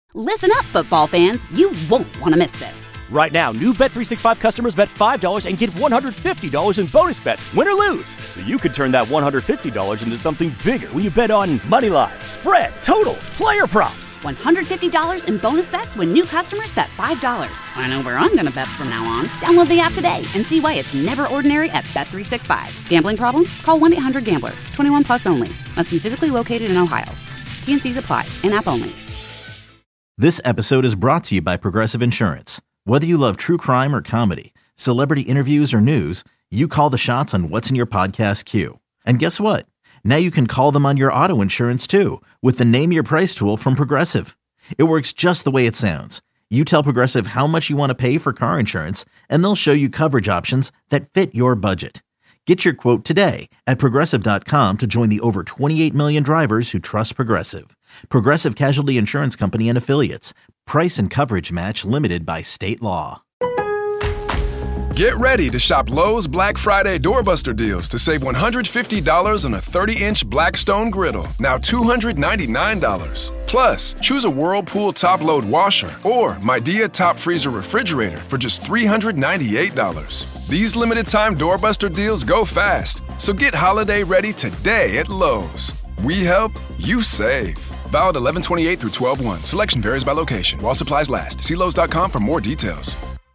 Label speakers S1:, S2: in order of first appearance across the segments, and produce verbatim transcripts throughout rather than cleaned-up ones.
S1: Listen up, football fans. You won't want to miss this.
S2: Right now, new Bet three sixty-five customers bet five dollars and get one hundred fifty dollars in bonus bets, win or lose. So you could turn that one hundred fifty dollars into something bigger when you bet on money line, spread, totals, player props.
S1: one hundred fifty dollars in bonus bets when new customers bet five dollars. I know where I'm going to bet from now on. Download the app today and see why it's never ordinary at Bet three sixty-five. Gambling problem? Call one eight hundred gambler. twenty-one plus only. Must be physically located in Ohio. T N Cs apply. In-app only.
S3: This episode is brought to you by Progressive Insurance. Whether you love true crime or comedy, celebrity interviews or news, you call the shots on what's in your podcast queue. And guess what? Now you can call them on your auto insurance too with the Name Your Price tool from Progressive. It works just the way it sounds. You tell Progressive how much you want to pay for car insurance, and they'll show you coverage options that fit your budget. Get your quote today at Progressive dot com to join the over twenty-eight million drivers who trust Progressive. Progressive Casualty Insurance Company and Affiliates. Price and coverage match limited by state law.
S4: Get ready to shop Lowe's Black Friday Doorbuster deals to save one hundred fifty dollars on a thirty-inch Blackstone griddle, now two hundred ninety-nine dollars. Plus, choose a Whirlpool top-load washer or Midea top freezer refrigerator for just three hundred ninety-eight dollars. These limited-time Doorbuster deals go fast, so get holiday ready today at Lowe's. We help, you save. Valid eleven twenty-eight through twelve one. Selection varies by location. While supplies last. See Lowe's dot com for more details.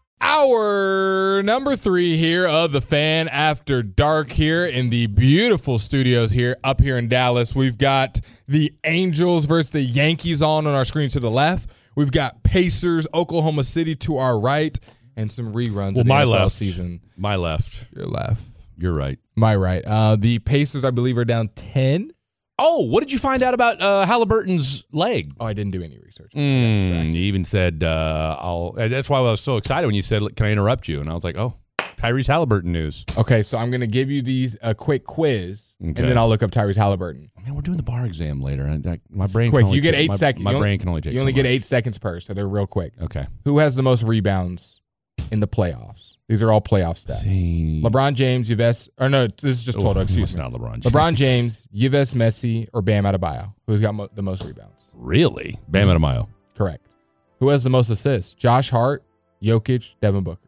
S5: Hour number three here of The Fan After Dark here in the beautiful studios here up here in Dallas. We've got the Angels versus the Yankees on on our screen to the left. We've got Pacers, Oklahoma City to our right, and some reruns
S6: well,
S5: of the
S6: my
S5: N F L
S6: left
S5: season.
S6: My left.
S5: Your left.
S6: You're right.
S5: My right. Uh, the Pacers, I believe, are down ten.
S6: Oh, what did you find out about uh, Halliburton's leg?
S5: Oh, I didn't do any research.
S6: Mm, you even said, uh, I'll. That's why I was so excited when you said, can I interrupt you? And I was like, oh, Tyrese Halliburton news.
S5: Okay, so I'm going to give you these a quick quiz, okay. and then I'll look up Tyrese Halliburton.
S6: Man, we're doing the bar exam later. And I, my brain
S5: quick.
S6: Can only
S5: you get
S6: take,
S5: eight
S6: my,
S5: seconds.
S6: My
S5: you
S6: brain
S5: only,
S6: can only take
S5: You only
S6: so
S5: get
S6: much.
S5: eight seconds per, so they're real quick.
S6: Okay.
S5: Who has the most rebounds in the playoffs? These are all playoff stats.
S6: See.
S5: LeBron James, Yves, or no, this is just total,
S6: Oof,
S5: excuse
S6: it's
S5: me.
S6: not LeBron James.
S5: LeBron James, Yves Messi, or Bam Adebayo? Who's got mo- the most rebounds?
S6: Really? Bam mm-hmm. Adebayo.
S5: Correct. Who has the most assists? Josh Hart, Jokic, Devin Booker.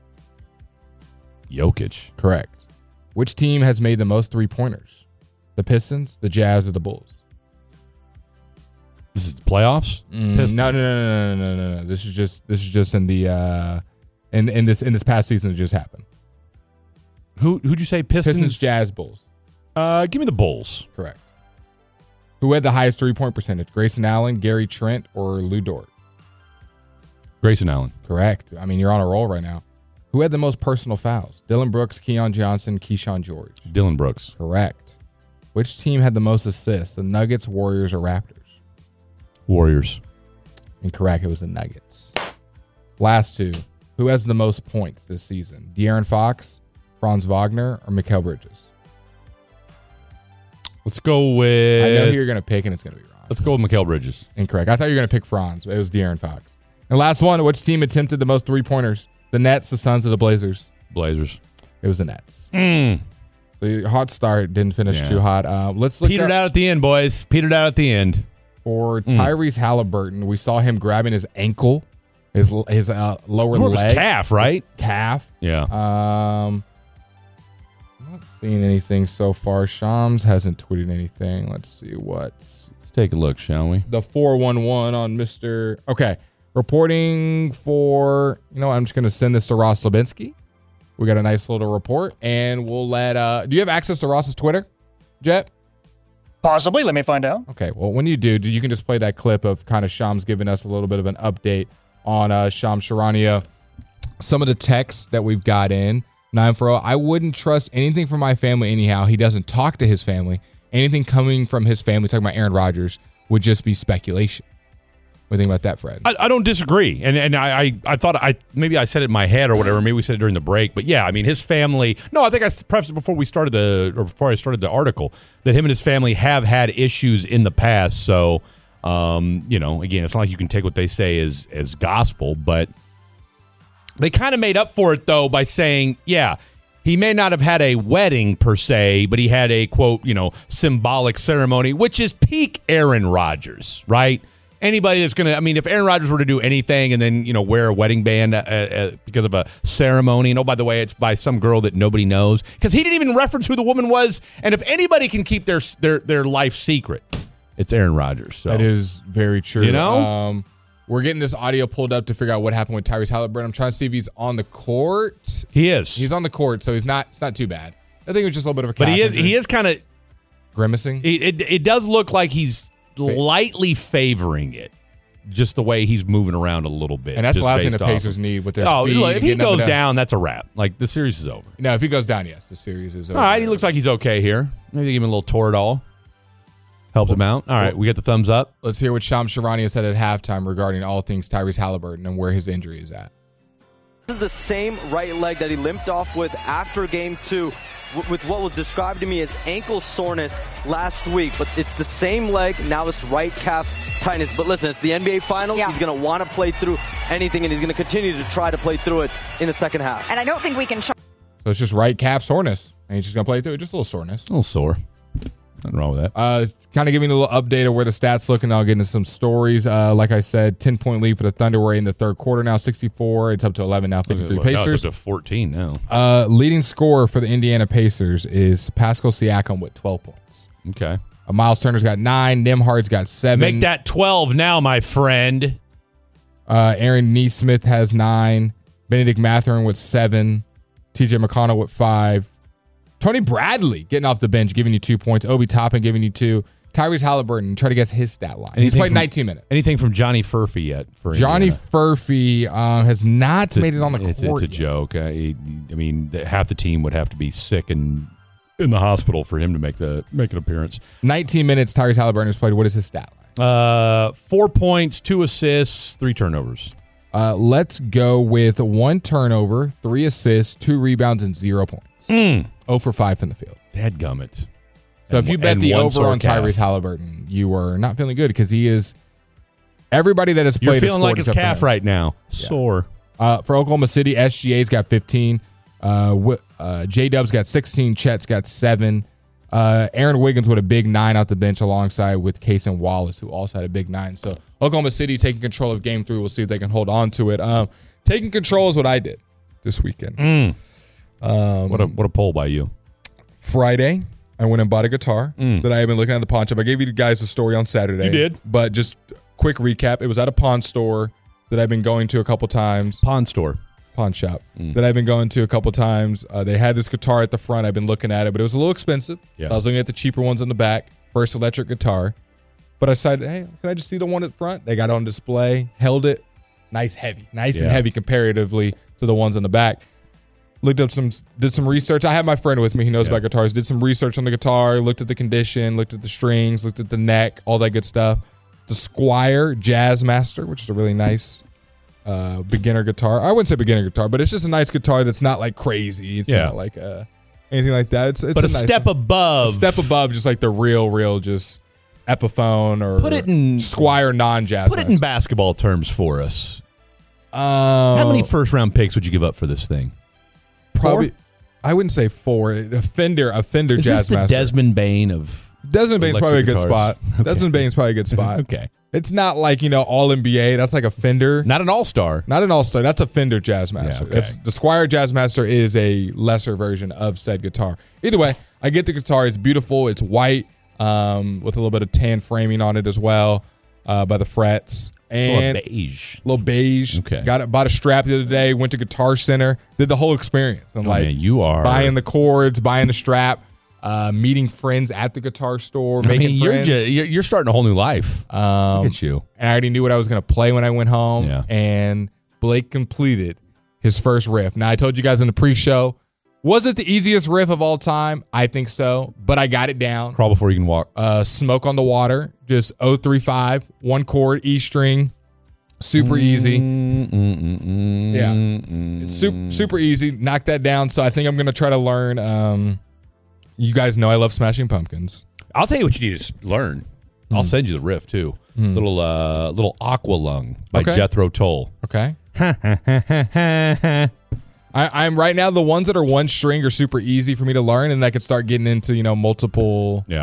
S6: Jokic.
S5: Correct. Which team has made the most three-pointers? The Pistons, the Jazz, or the Bulls?
S6: This is the playoffs?
S5: Mm, no, no, no, no, no, no, no. This is just this is just in the uh, in in this in this past season that just happened.
S6: Who who'd you say? Pistons,
S5: Pistons, Jazz, Bulls.
S6: Uh, give me the Bulls.
S5: Correct. Who had the highest three-point percentage? Grayson Allen, Gary Trent, or Lou Dort?
S6: Grayson Allen.
S5: Correct. I mean, you're on a roll right now. Who had the most personal fouls? Dylan Brooks, Keon Johnson, Keyshawn George.
S6: Dylan Brooks.
S5: Correct. Which team had the most assists? The Nuggets, Warriors, or Raptors?
S6: Warriors.
S5: Incorrect. It was the Nuggets. Last two. Who has the most points this season? De'Aaron Fox, Franz Wagner, or Mikal Bridges?
S6: Let's go with...
S5: I know who you're going to pick, and it's going to be wrong.
S6: Let's go with Mikal Bridges.
S5: Incorrect. I thought you were going to pick Franz, but it was De'Aaron Fox. And last one. Which team attempted the most three-pointers? The Nets, the Suns, or the Blazers?
S6: Blazers.
S5: It was the Nets.
S6: Mm.
S5: So your hot start didn't finish yeah. too hot. Uh, let's look
S6: Petered
S5: up-
S6: out at the end, boys. Petered out at the end.
S5: For Tyrese mm. Halliburton, we saw him grabbing his ankle, his his uh, lower
S6: leg.
S5: His
S6: calf, right?
S5: His calf.
S6: Yeah.
S5: Um, I'm not seeing anything so far. Shams hasn't tweeted anything. Let's see what's.
S6: Let's take a look, shall we?
S5: The four one one on Mister Okay. Reporting for, you know, I'm just going to send this to Ross Lubinsky. We got a nice little report, and we'll let. Uh, do you have access to Ross's Twitter, Jet?
S7: Possibly. Let me find out.
S5: Okay. Well, when you do, you can just play that clip of kind of Shams giving us a little bit of an update on uh, Shams Charania. Some of the texts that we've got in. Nine for oh. I wouldn't trust anything from my family anyhow. He doesn't talk to his family. Anything coming from his family, talking about Aaron Rodgers, would just be speculation. What do you think about that, Fred?
S6: I, I don't disagree, and and I, I I thought I maybe I said it in my head or whatever. Maybe we said it during the break, but yeah, I mean his family. No, I think I prefaced it before we started the or before I started the article that him and his family have had issues in the past. So, um, you know, again, it's not like you can take what they say as as gospel, but they kind of made up for it though by saying, yeah, he may not have had a wedding per se, but he had a quote, you know, symbolic ceremony, which is peak Aaron Rodgers, right? anybody that's going to, I mean, if Aaron Rodgers were to do anything and then, you know, wear a wedding band uh, uh, because of a ceremony, and oh, by the way, it's by some girl that nobody knows, because he didn't even reference who the woman was. And if anybody can keep their their, their life secret, it's Aaron Rodgers. So.
S5: That is very true.
S6: You know?
S5: Um, we're getting this audio pulled up to figure out what happened with Tyrese Halliburton. I'm trying to see if he's on the court.
S6: He is.
S5: He's on the court, so he's not. It's not too bad. I think it was just a little bit of a calf
S6: But he is
S5: injury.
S6: he is kind of
S5: grimacing.
S6: It, it it does look like he's lightly favoring it, just the way he's moving around a little bit.
S5: And that's the
S6: just
S5: last thing
S6: based
S5: the
S6: off
S5: Pacers
S6: of-
S5: need with their
S6: Oh,
S5: speed.
S6: look, if he
S5: getting up
S6: goes
S5: and
S6: down, that's a wrap. Like the series is over.
S5: No, if he goes down, yes, the series is over.
S6: All right, he looks like he's okay here. Maybe give him a little Toradol. Helps him out. All right, we get the thumbs up.
S5: Let's hear what Shams Charania said at halftime regarding all things Tyrese Halliburton and where his injury is at.
S8: This is the same right leg that he limped off with after game two, w- with what was described to me as ankle soreness last week. But it's the same leg. Now it's right calf tightness. But listen, it's the N B A Finals.
S9: Yeah.
S8: He's going to want to play through anything, and he's going to continue to try to play through it in the second half.
S9: And I don't think we can. Sh-
S5: So it's just right calf soreness. And he's just going to play through it. Just a little soreness.
S6: A little sore. Nothing wrong with that.
S5: Uh, kind of giving a little update of where the stats look, and I'll get into some stories. Uh, like I said, ten-point lead for the Thunder. We're in the third quarter now, sixty-four. It's up to eleven now, fifty-three
S6: Look, now
S5: Pacers.
S6: it's up to fourteen now.
S5: Uh, leading scorer for the Indiana Pacers is Pascal Siakam with twelve points.
S6: Okay.
S5: Uh, Miles Turner's got nine. Nembhard's got seven.
S6: Make that twelve now, my friend.
S5: Uh, Aaron Neesmith has nine. Benedict Mathurin with seven. T J McConnell with five. Tony Bradley getting off the bench, giving you two points. Obi Toppin giving you two. Tyrese Halliburton, try to guess his stat line. He's
S6: Anything
S5: played
S6: from-
S5: nineteen minutes.
S6: Anything from Johnny Furphy yet? For
S5: Johnny
S6: Indiana?
S5: Furphy uh, has not
S6: It's a-
S5: made it on the
S6: it's,
S5: court
S6: It's a
S5: yet.
S6: joke. I, I mean, the- half the team would have to be sick and in the hospital for him to make the make an appearance.
S5: nineteen minutes, Tyrese Halliburton has played. What is his stat line?
S6: Uh, four points, two assists, three turnovers.
S5: Uh, let's go with one turnover, three assists, two rebounds, and zero points.
S6: Mm.
S5: zero for five from the field.
S6: Dadgummit.
S5: So
S6: And-
S5: if you bet
S6: and
S5: the
S6: one
S5: over
S6: sore
S5: on
S6: calf.
S5: Tyrese Halliburton, you are not feeling good because he is everybody that has
S6: You're
S5: played. has
S6: feeling
S5: scored
S6: like his
S5: except for
S6: calf
S5: him.
S6: right now. Sore.
S5: Uh, for Oklahoma City, S G A's got fifteen. Uh, Wi- uh, J Dub's got sixteen. Chet's got seven. Uh, Aaron Wiggins with a big nine off the bench alongside with Case and Wallace, who also had a big nine. So Oklahoma City taking control of game three. We'll see if they can hold on to it. Um, taking control is what I did this weekend.
S6: Mm.
S5: Um,
S6: What a what a poll by you.
S5: Friday, I went and bought a guitar
S6: Mm.
S5: that I have been looking at the pawn shop. I gave you guys the story on Saturday.
S6: You did.
S5: But just quick recap. It was at a pawn store that I've been going to a couple times.
S6: Pawn store.
S5: Pawn shop
S6: Mm.
S5: that I've been going to a couple times. Uh, they had this guitar at the front. I've been looking at it, but it was a little expensive.
S6: Yeah.
S5: I was looking at the cheaper ones in the back. First electric guitar. But I decided, hey, can I just see the one at the front? They got it on display, held it. Nice heavy. Nice and
S6: Yeah.
S5: heavy comparatively to the ones in the back. Looked up some, did some research. I have my friend with me. He knows
S6: Yeah.
S5: about guitars. Did some research on the guitar, looked at the condition, looked at the strings, looked at the neck, all that good stuff. The Squire Jazzmaster, which is a really nice uh, beginner guitar. I wouldn't say beginner guitar, but it's just a nice guitar that's not like crazy. It's
S6: Yeah.
S5: not like uh, anything like that. It's, it's
S6: But a,
S5: a, nice
S6: step
S5: one.
S6: above.
S5: A step above, just like the real, real, just Epiphone or
S6: Put it in-
S5: Squire non-jazz.
S6: Put it in basketball terms for us.
S5: Um,
S6: How many first round picks would you give up for this thing?
S5: Probably. I wouldn't say four. A Fender, a Fender
S6: Is this the
S5: Jazzmaster.
S6: Desmond Bain of
S5: Desmond Bain's probably a good
S6: electric
S5: spot.
S6: guitars? Okay.
S5: Desmond Bain's probably a good spot.
S6: Okay.
S5: It's not like, you know, all N B A. That's like a Fender.
S6: Not an all star.
S5: Not an all-star. That's a Fender Jazzmaster.
S6: Yeah, okay.
S5: That's, the Squire Jazzmaster is a lesser version of said guitar. Either way, I get the guitar. It's beautiful. It's white um, with a little bit of tan framing on it as well uh, by the frets. And
S6: beige.
S5: little beige.
S6: Okay.
S5: Got it. Bought a strap the other day. Went to Guitar Center. Did the whole experience. And
S6: Oh,
S5: like
S6: man, you are
S5: buying the chords, buying the strap, uh, meeting friends at the guitar store,
S6: I
S5: making
S6: mean, you're,
S5: friends.
S6: just, you're you're starting a whole new life.
S5: Um,
S6: Look at you.
S5: And I already knew what I was going to play when I went home.
S6: Yeah.
S5: And Blake completed his first riff. Now, I told you guys in the pre-show, was it the easiest riff of all time? I think so, but I got it down.
S6: Crawl before you can walk.
S5: Uh, Smoke on the Water, just oh three five, one chord, E string, super easy.
S6: Mm, mm, mm, mm,
S5: Yeah.
S6: mm.
S5: It's super, super easy. Knock that down. So I think I'm going to try to learn. Um, you guys know I love Smashing Pumpkins.
S6: I'll tell you what you need to learn. I'll
S5: Hmm.
S6: send you the riff too. Little uh, little Aqualung by
S5: Okay.
S6: Jethro Tull.
S5: Okay. I, I'm right now, the ones that are one string are super easy for me to learn, and I could start getting into, you know, multiple
S6: Yeah.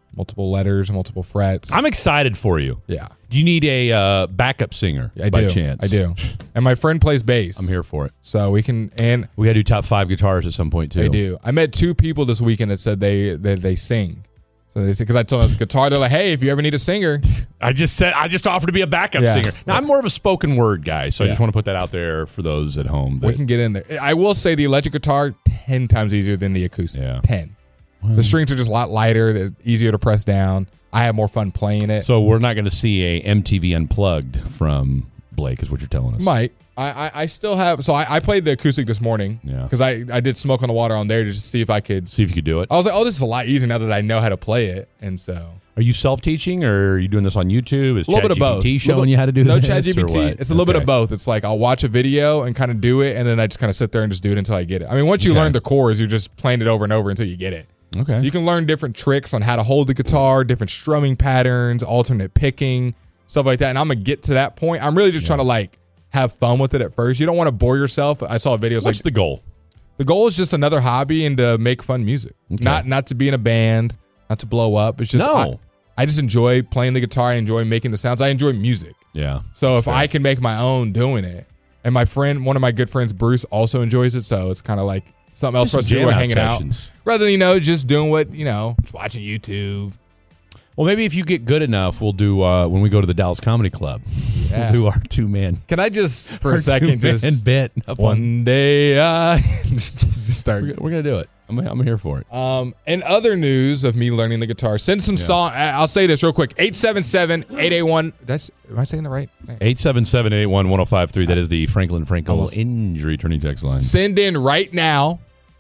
S5: multiple letters, multiple frets.
S6: I'm excited for you.
S5: Yeah.
S6: Do you need a uh, backup singer
S5: I
S6: by
S5: do.
S6: chance?
S5: I do. And my friend plays bass.
S6: I'm here for it.
S5: So we can, and
S6: We got to do top five guitars at some point, too.
S5: they do. I met two people this weekend that said they they, they sing. So they said, because I told them it's guitar, they're like, hey, if you ever need a singer.
S6: I just said I just offered to be a backup
S5: Yeah.
S6: singer. Now I'm more of a spoken word guy, so I
S5: Yeah.
S6: just want to put that out there for those at home.
S5: We
S6: that-
S5: can get in there. I will say the electric guitar, ten times easier than the acoustic.
S6: Yeah.
S5: ten. The strings are just a lot lighter, they're easier to press down. I have more fun playing it.
S6: So we're not going to see a M T V Unplugged from Blake, is what you're telling us.
S5: Might. I, I, I still have, so I, I played the acoustic this morning.
S6: Yeah.
S5: Because I, I did Smoke on the Water on there to just see if I could.
S6: See if you could do it.
S5: I was like, oh, this is a lot easier now that I know how to play it. And so.
S6: Are you self-teaching, or are you doing this on YouTube? Is
S5: A little bit of both.
S6: ChatGPT showing
S5: Little-
S6: you how to do
S5: no
S6: this?
S5: Chat
S6: or
S5: G P T.
S6: what?
S5: It's a little bit
S6: Okay.
S5: of both. It's like I'll watch a video and kind of do it, and then I just kind of sit there and just do it until I get it. I mean, once you
S6: Okay.
S5: learn the chords, you're just playing it over and over until you get it.
S6: Okay.
S5: You can learn different tricks on how to hold the guitar, different strumming patterns, alternate picking, stuff like that. And I'm gonna get to that point. I'm really just trying to like have fun with it at first. You don't want to bore yourself. I saw videos
S6: What's
S5: like
S6: the goal?
S5: the goal is just another hobby and to make fun music.
S6: Okay.
S5: Not not to be in a band, not to blow up. It's just
S6: No.
S5: I, I just enjoy playing the guitar. I enjoy making the sounds. I enjoy music.
S6: Yeah.
S5: So if
S6: fair.
S5: I can make my own doing it, and my friend, one of my good friends, Bruce, also enjoys it, so it's kind of like something else for us to do.
S6: Jam
S5: We're
S6: out
S5: hanging
S6: sessions.
S5: out rather than you know just doing what you know, just watching YouTube.
S6: Well, maybe if you get good enough, we'll do uh, when we go to the Dallas Comedy Club.
S5: Yeah.
S6: We'll do our two man.
S5: Can I just for
S6: our
S5: a second
S6: two-man
S5: just
S6: bit up on-
S5: one day I just, just start.
S6: We're, we're gonna do it. I'm I'm here for it.
S5: Um, in other news of me learning the guitar, send some song. I- I'll say this real quick: eight seven seven, eight eight one. That's am I saying the right thing?
S6: eight seven seven, eight one, one zero five three. That is the Franklin Frankel
S5: Almost.
S6: injury attorney text line.
S5: Send in right now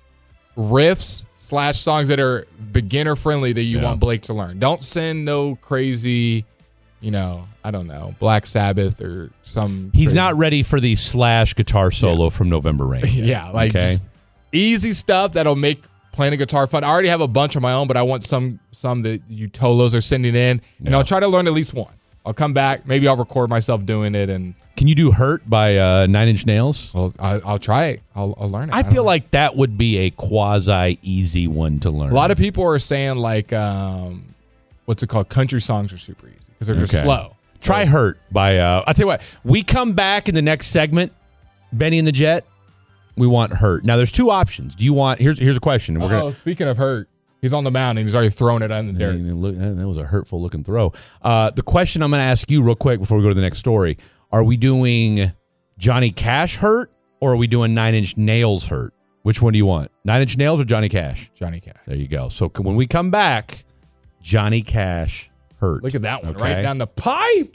S5: riffs slash songs that are beginner friendly that you
S6: Yeah.
S5: want Blake to learn. Don't send no crazy, you know, I don't know, Black Sabbath or some.
S6: He's
S5: crazy-
S6: not ready for the Slash guitar solo from November Rain. yet.
S5: Yeah, like
S6: Okay.
S5: just easy stuff that'll make playing a guitar fun. I already have a bunch of my own, but I want some some that you Tolos are sending in, and
S6: Yeah.
S5: I'll try to learn at least one. I'll come back. Maybe I'll record myself doing it, and
S6: Can you do Hurt by uh, Nine Inch Nails?
S5: I'll, I'll, I'll try it. I'll, I'll learn it.
S6: I
S5: don't
S6: feel
S5: know.
S6: like that would be a quasi easy one to learn.
S5: a lot of people are saying like, um, what's it called? Country songs are super easy because they're just
S6: Okay.
S5: slow.
S6: Try Hurt by, uh, I'll tell you what, we come back in the next segment, Benny and the Jet, we want Hurt. Now, there's two options. Do you want, here's here's a question. We're
S5: Oh,
S6: gonna,
S5: speaking of hurt, he's on the mound and he's already thrown it on the dirt.
S6: Hey, look, that that was a hurtful looking throw. Uh, the question I'm going to ask you real quick before we go to the next story, are we doing Johnny Cash Hurt or are we doing Nine Inch Nails Hurt? Which one do you want? Nine Inch Nails or Johnny Cash?
S5: Johnny Cash.
S6: There you go. So c- when we come back, Johnny Cash Hurt.
S5: Look at that one,
S6: Okay.
S5: right down the pipe.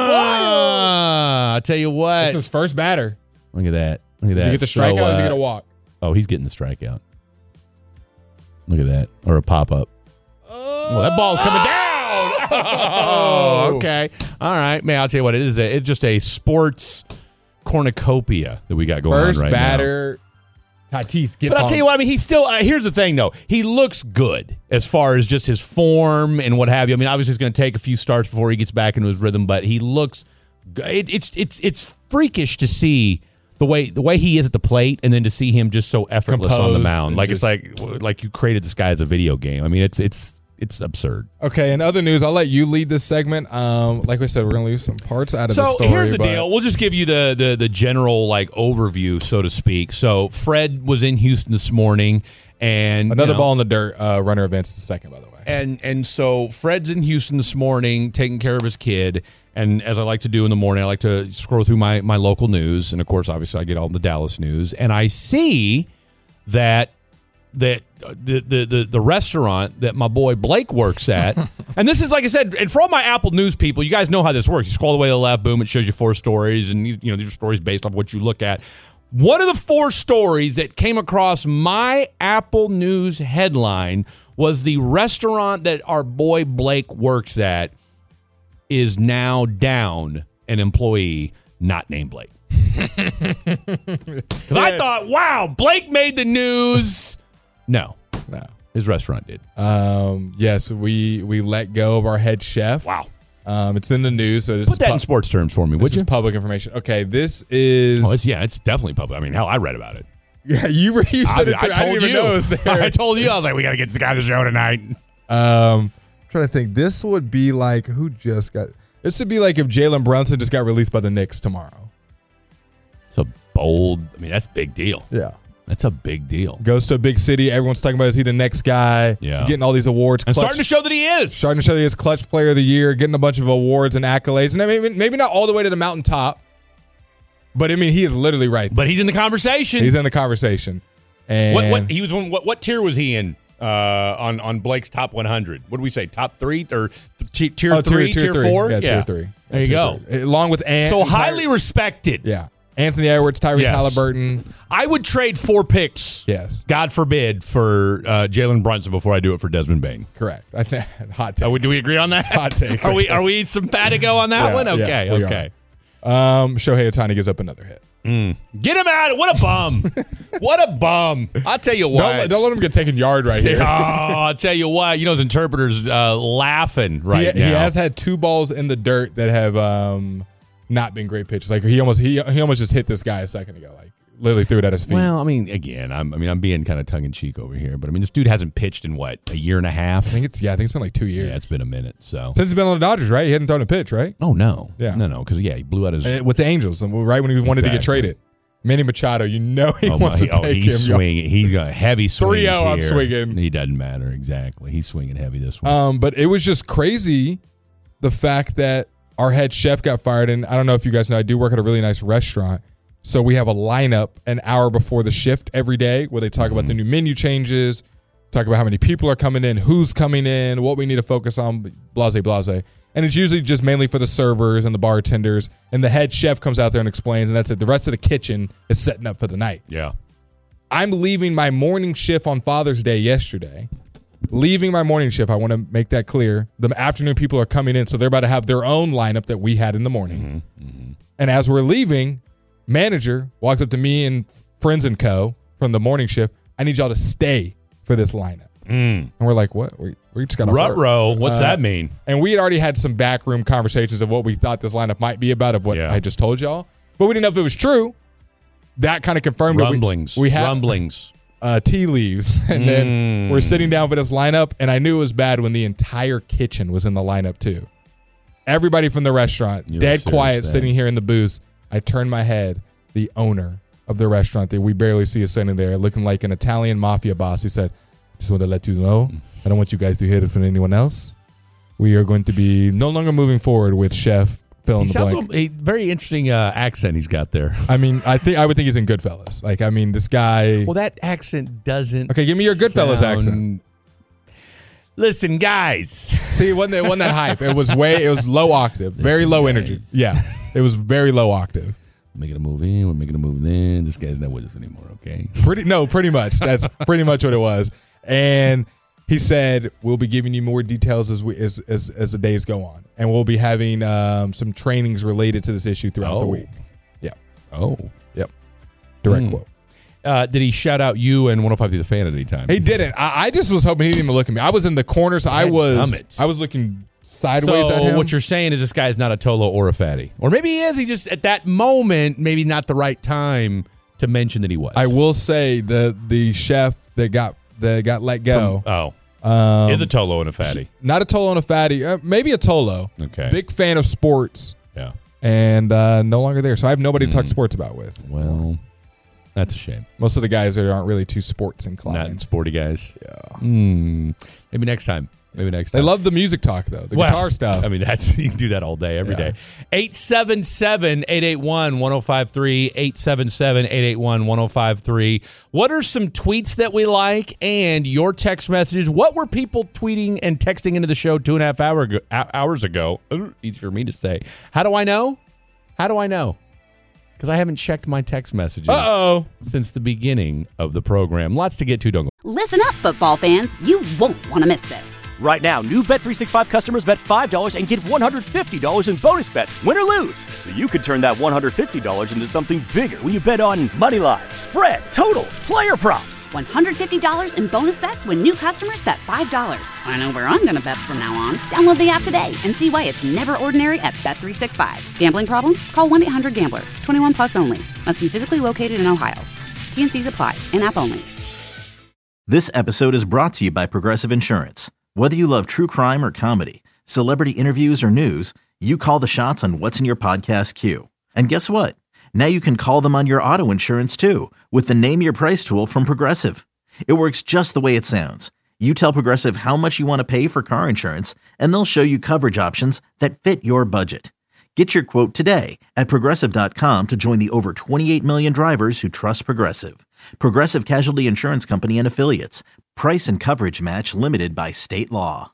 S6: Ah, I tell you what.
S5: This is first batter.
S6: Look at that. Look at
S5: Does
S6: that.
S5: he get the
S6: So,
S5: strikeout or is he
S6: uh,
S5: going to walk?
S6: Oh, he's getting the strikeout. Look at that. Or a pop up. Well, that ball's coming down. Oh, okay. All right. Man, I'll tell you what it is. It's just a sports cornucopia that we got going
S5: First
S6: on right now.
S5: batter, Tatis gets
S6: But I'll
S5: on.
S6: tell you what, I mean, he's still, uh, here's the thing, though. He looks good as far as just his form and what have you. I mean, obviously, it's going to take a few starts before he gets back into his rhythm, but he looks, g- it, it's it's it's freakish to see the way the way he is at the plate and then to see him just so effortless on the
S5: Composed
S6: mound.
S5: and
S6: Like,
S5: just-
S6: it's like like you created this guy as a video game. I mean, it's it's it's absurd.
S5: Okay, in other news, I'll let you lead this segment. Um, like we said, we're going to leave some parts out of the
S6: So
S5: story.
S6: here's the
S5: but-
S6: deal. We'll just give you the, the the general like overview, so to speak. So Fred was in Houston this morning, and
S5: Another
S6: you know,
S5: ball in the dirt. Uh, runner events the second, by the way.
S6: And and so Fred's in Houston this morning taking care of his kid. And as I like to do in the morning, I like to scroll through my, my local news. And, of course, obviously, I get all the Dallas news. And I see that that the, the, the, the restaurant that my boy Blake works at, and this is, like I said, and for all my Apple News people, you guys know how this works. You scroll all the way to the left, boom, it shows you four stories. And, you, you know, these are stories based off what you look at. One of the four stories that came across my Apple News headline was the restaurant that our boy Blake works at is now down an employee not named Blake. Because I thought, wow, Blake made the news. No,
S5: No.
S6: his restaurant did.
S5: Um, yes, we we let go of our head chef.
S6: Wow.
S5: Um, it's in the news. So this
S6: Put
S5: is
S6: that
S5: pub-
S6: in sports terms for me, would
S5: This
S6: you?
S5: is public information. Okay, this is.
S6: Oh, it's, yeah, it's definitely public. I mean, hell, I read about it.
S5: yeah, you were. You said
S6: I,
S5: it. To,
S6: I
S5: I
S6: told
S5: didn't even
S6: you.
S5: know it was there.
S6: I told you. I was like, we got to get this guy to the show tonight.
S5: Um, trying trying to think. This would be like, who just got, this would be like if Jalen Brunson just got released by the Knicks tomorrow.
S6: It's a bold, I mean, that's a big deal.
S5: Yeah.
S6: That's a big deal.
S5: Goes to a big city. Everyone's talking about, is he the next guy?
S6: Yeah.
S5: Getting all these awards.
S6: And
S5: Clutch,
S6: starting to show that he is.
S5: Starting to show that he is Clutch Player of the Year, getting a bunch of awards and accolades. And maybe, maybe not all the way to the mountaintop, but I mean, he is literally right there.
S6: But he's in the conversation.
S5: He's in the conversation. And
S6: What what he was one, what what tier was he in uh, on on Blake's top one hundred? What did we say? Top three or t- tier
S5: oh,
S6: three, tier,
S5: tier, tier
S6: four?
S5: Yeah, tier three.
S6: There
S5: Yeah,
S6: you
S5: tier
S6: go.
S5: three. Along with Ant.
S6: So
S5: and
S6: highly
S5: Tyre-
S6: respected.
S5: Yeah. Anthony Edwards, Tyrese
S6: Yes.
S5: Halliburton.
S6: I would trade four picks.
S5: Yes.
S6: God forbid for uh, Jalen Brunson before I do it for Desmond Bain.
S5: Correct. I think hot take.
S6: Oh, do we agree on that?
S5: Hot take.
S6: Are we are we simpatico on that
S5: Yeah,
S6: one?
S5: yeah,
S6: Okay,
S5: we
S6: okay.
S5: Um, Shohei Ohtani gives up another hit.
S6: Mm. Get him out! What a bum! What a bum! I'll tell you what.
S5: Don't, don't let him get taken yard right here.
S6: Oh, I'll tell you what. You know, his interpreter's uh, laughing right
S5: he,
S6: now.
S5: he has had two balls in the dirt that have um, not been great pitches. Like he almost he he almost just hit this guy a second ago. Like literally threw it at his feet.
S6: Well, I mean, again, I'm, I mean, I'm being kind of tongue in cheek over here, but I mean, this dude hasn't pitched in what, a year and a half.
S5: I think it's yeah. I think it's been like two years.
S6: Yeah, it's been a minute. So
S5: Since he's been on the Dodgers, right? He hadn't thrown a pitch, right?
S6: oh no,
S5: Yeah.
S6: no, no, because yeah, he blew out his.
S5: Uh, with the Angels, and right when he wanted to get
S6: Exactly.
S5: traded. Manny Machado, you know he
S6: oh
S5: wants
S6: my,
S5: to take
S6: oh, he's
S5: him.
S6: swinging. He's got heavy swings
S5: three oh, I'm
S6: here.
S5: swinging.
S6: He doesn't matter exactly. He's swinging heavy this one.
S5: Um, but it was just crazy the fact that our head chef got fired. And I don't know if you guys know, I do work at a really nice restaurant. So we have a lineup an hour before the shift every day where they talk about the new menu changes, talk about how many people are coming in, who's coming in, what we need to focus on, blase, blase. And it's usually just mainly for the servers and the bartenders. And the head chef comes out there and explains, and that's it. The rest of the kitchen is setting up for the night.
S6: yeah.
S5: I'm leaving my morning shift on Father's Day yesterday. Leaving my morning shift, I want to make that clear. The afternoon people are coming in, so they're about to have their own lineup that we had in the morning.
S6: Mm-hmm, mm-hmm. And
S5: And as we're leaving, manager walks up to me and friends and co. from the morning shift. I need y'all to stay for this lineup.
S6: Mm.
S5: And we're like, what? We, we just got to
S6: Rut row. What's
S5: Uh,
S6: that mean?
S5: And we had already had some backroom conversations of what we thought this lineup might be about, of what
S6: Yeah.
S5: I just told y'all. But we didn't know if it was true. That kind of confirmed
S6: Rumblings.
S5: it. We, we had
S6: Rumblings.
S5: uh, tea leaves. And
S6: Mm.
S5: then we're sitting down for this lineup, and I knew it was bad when the entire kitchen was in the lineup too. Everybody from the restaurant,
S6: You're
S5: dead
S6: serious,
S5: quiet,
S6: then.
S5: sitting here in the booth. I turned my head. The owner of the restaurant that we barely see is sitting there looking like an Italian mafia boss. He said, just want to let you know, I don't want you guys to hear it from anyone else. We are going to be no longer moving forward with Chef fill in
S6: He
S5: the
S6: sounds
S5: blank.
S6: a, a very interesting uh, accent he's got there.
S5: I mean, I think I would think he's in Goodfellas. Like, I mean, this guy.
S6: Well, that accent doesn't.
S5: Okay, give me your Goodfellas
S6: sound-
S5: accent.
S6: Listen, guys.
S5: See, it wasn't, it wasn't that hype. It was way, it was low octave, very
S6: Listen,
S5: low
S6: guys.
S5: energy. Yeah, it was very low octave.
S6: Making a move in, we're making a move in. This guy's not with us anymore, okay?
S5: Pretty no, pretty much. That's pretty much what it was. And he said, we'll be giving you more details as we as as, as the days go on, and we'll be having um, some trainings related to this issue throughout the
S6: Oh.
S5: week. Yeah.
S6: Oh.
S5: Yep. Direct
S6: Hmm.
S5: quote.
S6: Uh, did he shout out you and one oh five to the fan at any time?
S5: He didn't. I, I just was hoping he didn't even look at me. I was in the corner, so I was
S6: Dadgummit.
S5: I was looking sideways
S6: so
S5: at him.
S6: what you're saying is this guy's not a Tolo or a Fatty. Or maybe he is. He just, at that moment, maybe not the right time to mention that he was.
S5: I will say the the chef that got that got let go.
S6: Oh.
S5: Um,
S6: is a Tolo and a Fatty.
S5: Not a Tolo and a Fatty. Uh, maybe a Tolo.
S6: Okay.
S5: Big fan of sports.
S6: Yeah.
S5: And uh, no longer there. So I have nobody to talk
S6: Mm.
S5: sports about with.
S6: Well, that's a shame.
S5: Most of the guys that aren't really too sports inclined.
S6: Not sporty guys.
S5: Yeah.
S6: Hmm. Maybe next time. Maybe next
S5: They
S6: time.
S5: love the music talk though, the
S6: Well,
S5: guitar stuff.
S6: I mean, that's you can do that all day, every
S5: Yeah.
S6: day. eight seven seven, eight eight one, one oh five three, eight seven seven, eight eight one, one oh five three. What are some tweets that we like and your text messages? What were people tweeting and texting into the show two and a half hour ago, hours ago? Ooh, easy for me to say. How do I know? How do I know? Because I haven't checked my text messages
S5: Uh-oh.
S6: since the beginning of the program. Lots to get to. Don't go.
S1: Listen up, football fans. You won't want to miss this.
S2: Right now, new Bet three sixty-five customers bet five dollars and get one hundred fifty dollars in bonus bets, win or lose. So you could turn that one hundred fifty dollars into something bigger when you bet on money line, spread, totals, player props.
S1: one hundred fifty dollars in bonus bets when new customers bet five dollars. I know where I'm going to bet from now on. Download the app today and see why it's never ordinary at Bet three sixty-five. Gambling problem? Call one eight hundred gambler. twenty-one plus only. Must be physically located in Ohio. T and C's apply. In-app only.
S3: This episode is brought to you by Progressive Insurance. Whether you love true crime or comedy, celebrity interviews or news, you call the shots on what's in your podcast queue. And guess what? Now you can call them on your auto insurance too with the Name Your Price tool from Progressive. It works just the way it sounds. You tell Progressive how much you want to pay for car insurance, and they'll show you coverage options that fit your budget. Get your quote today at Progressive dot com to join the over twenty-eight million drivers who trust Progressive. Progressive Casualty Insurance Company and Affiliates. Price and coverage match limited by state law.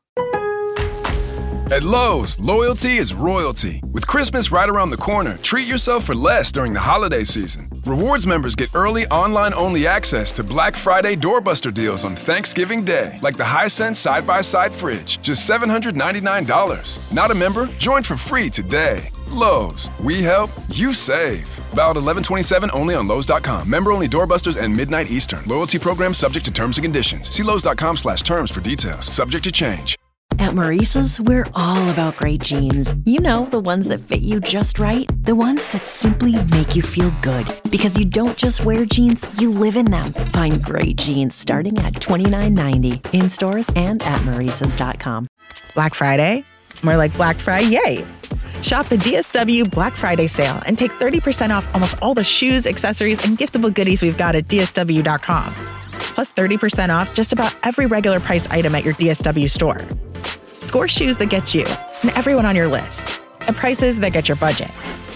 S4: At Lowe's, loyalty is royalty. With Christmas right around the corner, treat yourself for less during the holiday season. Rewards members get early online-only access to Black Friday doorbuster deals on Thanksgiving Day, like the Hisense side-by-side fridge, just seven hundred ninety-nine dollars. Not a member? Join for free today. Lowe's, we help, you save. Valid eleven twenty-seven only on Lowe's dot com. Member-only doorbusters and midnight Eastern. Loyalty program subject to terms and conditions. See Lowe's dot com slash terms for details. Subject to change.
S9: At Maurice's, we're all about great jeans. You know, the ones that fit you just right. The ones that simply make you feel good. Because you don't just wear jeans, you live in them. Find great jeans starting at twenty-nine ninety in stores and at Maurice's dot com.
S10: Black Friday? More like Black Friday, yay! Shop the D S W Black Friday sale and take thirty percent off almost all the shoes, accessories, and giftable goodies we've got at D S W dot com. Plus thirty percent off just about every regular price item at your D S W store. Score shoes that get you and everyone on your list at prices that get your budget.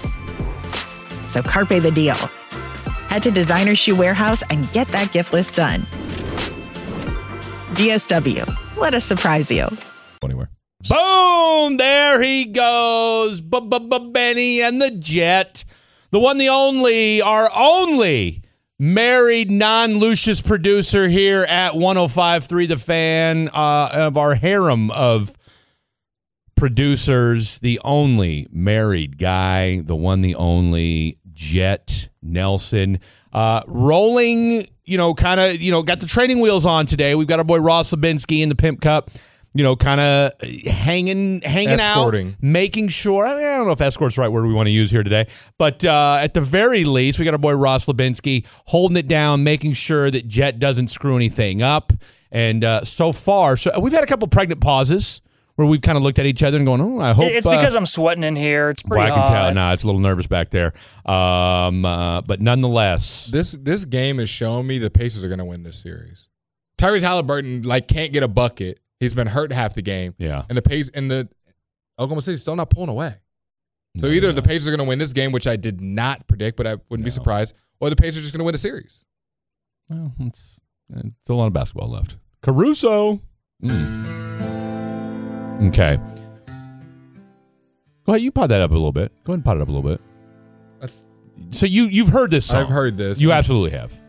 S10: So carpe the deal. Head to Designer Shoe Warehouse and get that gift list done. D S W, let us surprise you.
S6: Anywhere. Boom! There he goes. Benny and the Jet. The one, the only, our only married non-Lucius producer here at one oh five point three The Fan, uh, of our harem of producers, the only married guy, the one, the only Jet Nelson. Uh, rolling, you know, kind of, you know, got the training wheels on today. We've got our boy Ross Lubinsky in the Pimp Cup. You know, kind of hanging, hanging
S5: Escorting.
S6: out, making sure. I, mean, I don't know if escort's the right word we want to use here today, but uh, at the very least, we got our boy Ross Lubinsky holding it down, making sure that Jet doesn't screw anything up. And uh, so far, so we've had a couple pregnant pauses where we've kind of looked at each other and going, "Oh, I hope."
S7: It's because uh, I'm sweating in here. It's pretty
S6: well, I can
S7: hot.
S6: tell. Nah, it's a little nervous back there. Um, uh, but nonetheless,
S5: This this game is showing me the Pacers are going to win this series. Tyrese Halliburton like can't get a bucket. He's been hurt half the game.
S6: Yeah.
S5: And the Pacers and the Oklahoma City's still not pulling away. So
S6: No,
S5: either
S6: no.
S5: the Pacers are going to win this game, which I did not predict, but I wouldn't be
S6: No.
S5: surprised, or the Pacers are just going to win the series.
S6: well, it's it's a lot of basketball left. Caruso. Mm. Okay. Go ahead. You pot that up a little bit. Go ahead and pot it up a little bit. So you you've heard this song.
S5: I've heard this.
S6: You absolutely have.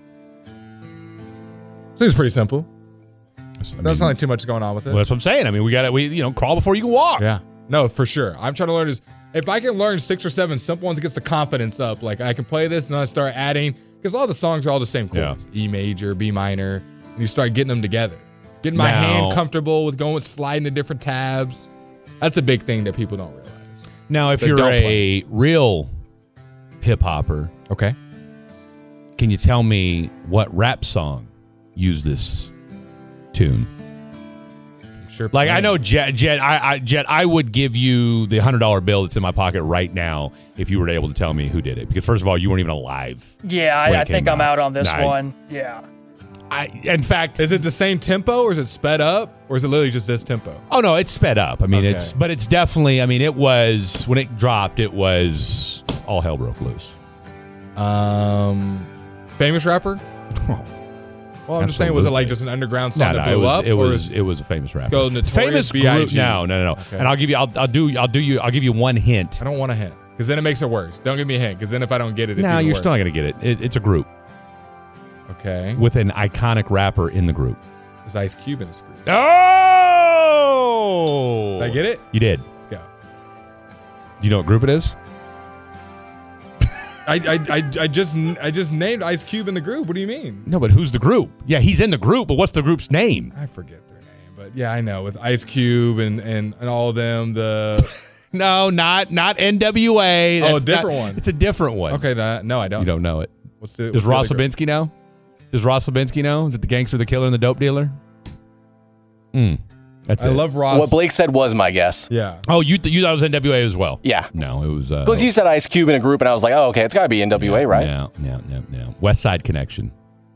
S5: Seems pretty simple.
S6: I mean,
S5: There's not like too much going on with it.
S6: well, that's what I'm saying. I mean, we got to we you know crawl before you can walk.
S5: Yeah. No, for sure. I'm trying to learn is if I can learn six or seven simple ones, it gets the confidence up. Like I can play this and then I start adding because all the songs are all the same chords. E major, B minor, and you start getting them together. Getting my
S6: Now-
S5: hand comfortable with going sliding to different tabs. That's a big thing that people don't realize.
S6: Now, if
S5: That
S6: you're
S5: don't
S6: a real hip hopper,
S5: Okay.
S6: can you tell me what rap song used this tune?
S5: I'm sure.
S6: Like I
S5: plenty.
S6: know Jet, Jet, I, I, Jet, I would give you the hundred dollar bill that's in my pocket right now if you were able to tell me who did it. Because first of all, you weren't even alive.
S7: Yeah,
S6: when
S7: I,
S6: it
S7: I think
S6: came
S7: I'm out on this
S6: Nah,
S7: one. Yeah.
S6: I, in fact,
S5: Is it the same tempo or is it sped up or is it literally just this tempo?
S6: oh no, it's sped up. I mean,
S5: Okay.
S6: it's but it's definitely. I mean, it was when it dropped. It was all hell broke loose.
S5: Um, famous rapper? Well, I'm just saying, was it like just an underground song
S6: No,
S5: that
S6: no,
S5: blew
S6: it was
S5: up?
S6: it
S5: or
S6: was
S5: is-
S6: it was a famous rapper.
S5: go Notorious
S6: famous
S5: B I G.
S6: group. No, no, no, no.
S5: Okay.
S6: And I'll give you. I'll, I'll do. I'll do you. I'll give you one hint.
S5: I don't want a hint because then it makes it worse. Don't give me a hint because then if I don't get it, it's
S6: No,
S5: even
S6: you're
S5: worse.
S6: still not gonna get it. it. It's a group
S5: Okay.
S6: with an iconic rapper in the group.
S5: Is Ice Cube in this group?
S6: Oh!
S5: Did I get it?
S6: You did.
S5: Let's go.
S6: Do you know what group it is?
S5: I, I, I, I just I just named Ice Cube in the group. What do you mean?
S6: No, but who's the group? Yeah, he's in the group, but what's the group's name?
S5: I forget their name, but yeah, I know with Ice Cube and and, and all of them. The
S6: No, not not N W A.
S5: Oh, a
S6: That's
S5: different
S6: not-
S5: one.
S6: It's a different one.
S5: okay, that no, I don't.
S6: You don't know it.
S5: What's the?
S6: Does
S5: what's the
S6: Ross
S5: other group?
S6: Lubinsky know? Does Ross Lubinsky know? Is it the gangster, the killer, and the dope dealer? Hmm. That's
S5: I
S6: it.
S5: love Ross.
S11: What Blake said was my guess.
S5: Yeah.
S6: Oh, you th- you thought it was N W A as well?
S11: Yeah.
S6: No, it was.
S11: Because
S6: Uh,
S11: you said Ice Cube in a group, and I was like, oh, okay, it's got to be N W A, right?
S6: Yeah, yeah, yeah, yeah. West Side Connection.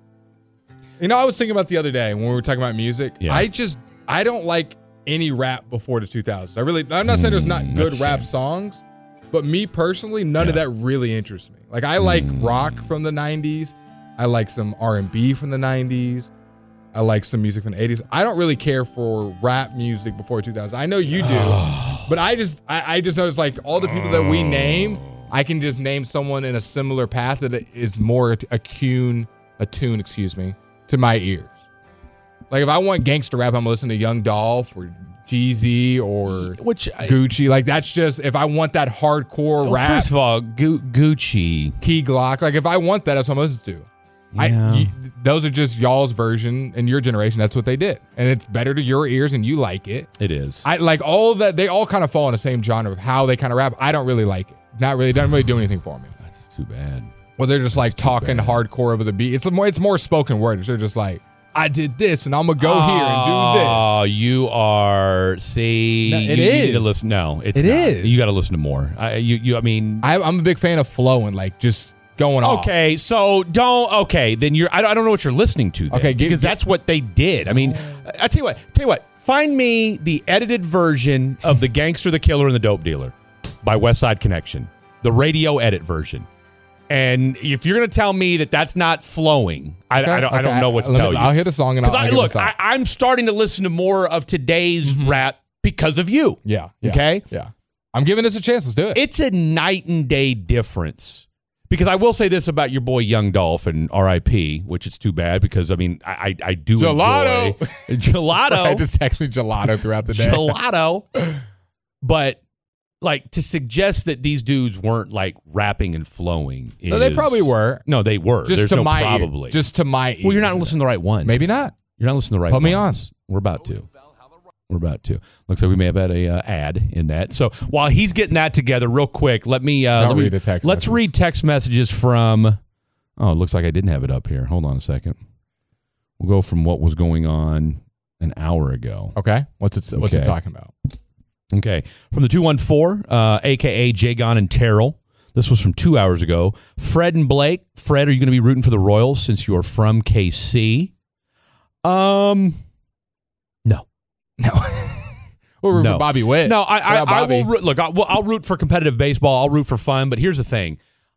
S5: You know, I was thinking about the other day when we were talking about music.
S6: Yeah.
S5: I just I don't like any rap before the two thousands. I really I'm not saying there's not
S6: Mm,
S5: good
S6: that's a
S5: rap
S6: shame.
S5: songs, but me personally, none of
S6: Yeah.
S5: that really interests me. Like I like
S6: Mm.
S5: rock from the nineties. I like some R and B from the nineties. I like some music from the eighties. I don't really care for rap music before two thousand. I know you do, but I just I, I just know it's like all the people that we name, I can just name someone in a similar path that is more attuned, attuned, excuse me, to my ears. Like if I want gangster rap, I'm gonna listen to Young Dolph or Jeezy or
S6: Which I,
S5: Gucci. Like that's just if I want that hardcore
S6: well,
S5: rap.
S6: First of all, Gu- Gucci.
S5: Key Glock. Like if I want that, that's what I'm listening to. I,
S6: Yeah.
S5: you, those are just y'all's version and your generation. That's what they did, and it's better to your ears, and you like it.
S6: It is.
S5: I like all that. They all kind of fall in the same genre of how they kind of rap. I don't really like it. Not really. Doesn't really do anything for me.
S6: That's too bad.
S5: Well, they're just like
S6: too
S5: talking
S6: bad.
S5: hardcore over the beat. It's more. It's more spoken word. They're just like, I did this, and I'm gonna go here and do this.
S6: Oh, you are. See,
S5: No, it
S6: you, you need to
S5: is.
S6: listen. No, it's
S5: It
S6: not.
S5: is.
S6: You got to listen to more. I, you, you. I mean,
S5: I, I'm a big fan of flowing, like just going off.
S6: okay, so don't. Okay, then you're. I don't, I don't know what you're listening to. Then,
S5: Okay, give-
S6: because that's what they did. I mean, I tell you what. Tell you what. Find me the edited version of the Gangster, the Killer, and the Dope Dealer by West Side Connection, the radio edit version. And if you're going to tell me that that's not flowing, I, I, don't, I don't
S5: Okay,
S6: know what to
S5: let me-
S6: tell you.
S5: I'll hit a song and I'll,
S6: Because
S5: I'll
S6: I,
S5: give it
S6: look,
S5: a
S6: I,
S5: thought.
S6: I'm starting to listen to more of today's rap because of you.
S5: yeah, yeah.
S6: Okay?
S5: Yeah. I'm giving this a chance. Let's do it.
S6: It's a night and day difference. Because I will say this about your boy Young Dolph and R I P, which it's too bad because, I mean, I, I, I do
S5: Gelato.
S6: enjoy Gelato.
S5: I just text me gelato throughout the day.
S6: Gelato. But, like, to suggest that these dudes weren't, like, rapping and flowing is...
S5: No, they probably were.
S6: No, they were.
S5: Just
S6: There's
S5: to
S6: no
S5: my ear-
S6: probably.
S5: just to my
S6: Well, you're
S5: ears.
S6: not listening to the right ones.
S5: Maybe not.
S6: You're not listening to the right
S5: Put me
S6: ones. We're about to. We're about to. Looks like we may have had a uh, ad in that. So while he's getting that together, real quick, let me uh,
S5: Don't
S6: let me
S5: read the text
S6: let's
S5: messages.
S6: read text messages from. Oh, it looks like I didn't have it up here. Hold on a second. We'll go from what was going on an hour ago.
S5: Okay. What's it? What's it
S6: Okay.
S5: talking about?
S6: Okay, from the two one four, uh, aka Jagon and Terrell. This was from two hours ago. Fred and Blake. Fred, are you going to be rooting for the Royals since you're from K C? Um, no.
S5: No. We're rooting
S6: No.
S5: for Bobby Witt.
S6: No, I, I,
S5: What about
S6: I
S5: Bobby?
S6: will root, look. I, will I'll root for competitive baseball. I'll root for fun. But here's the thing: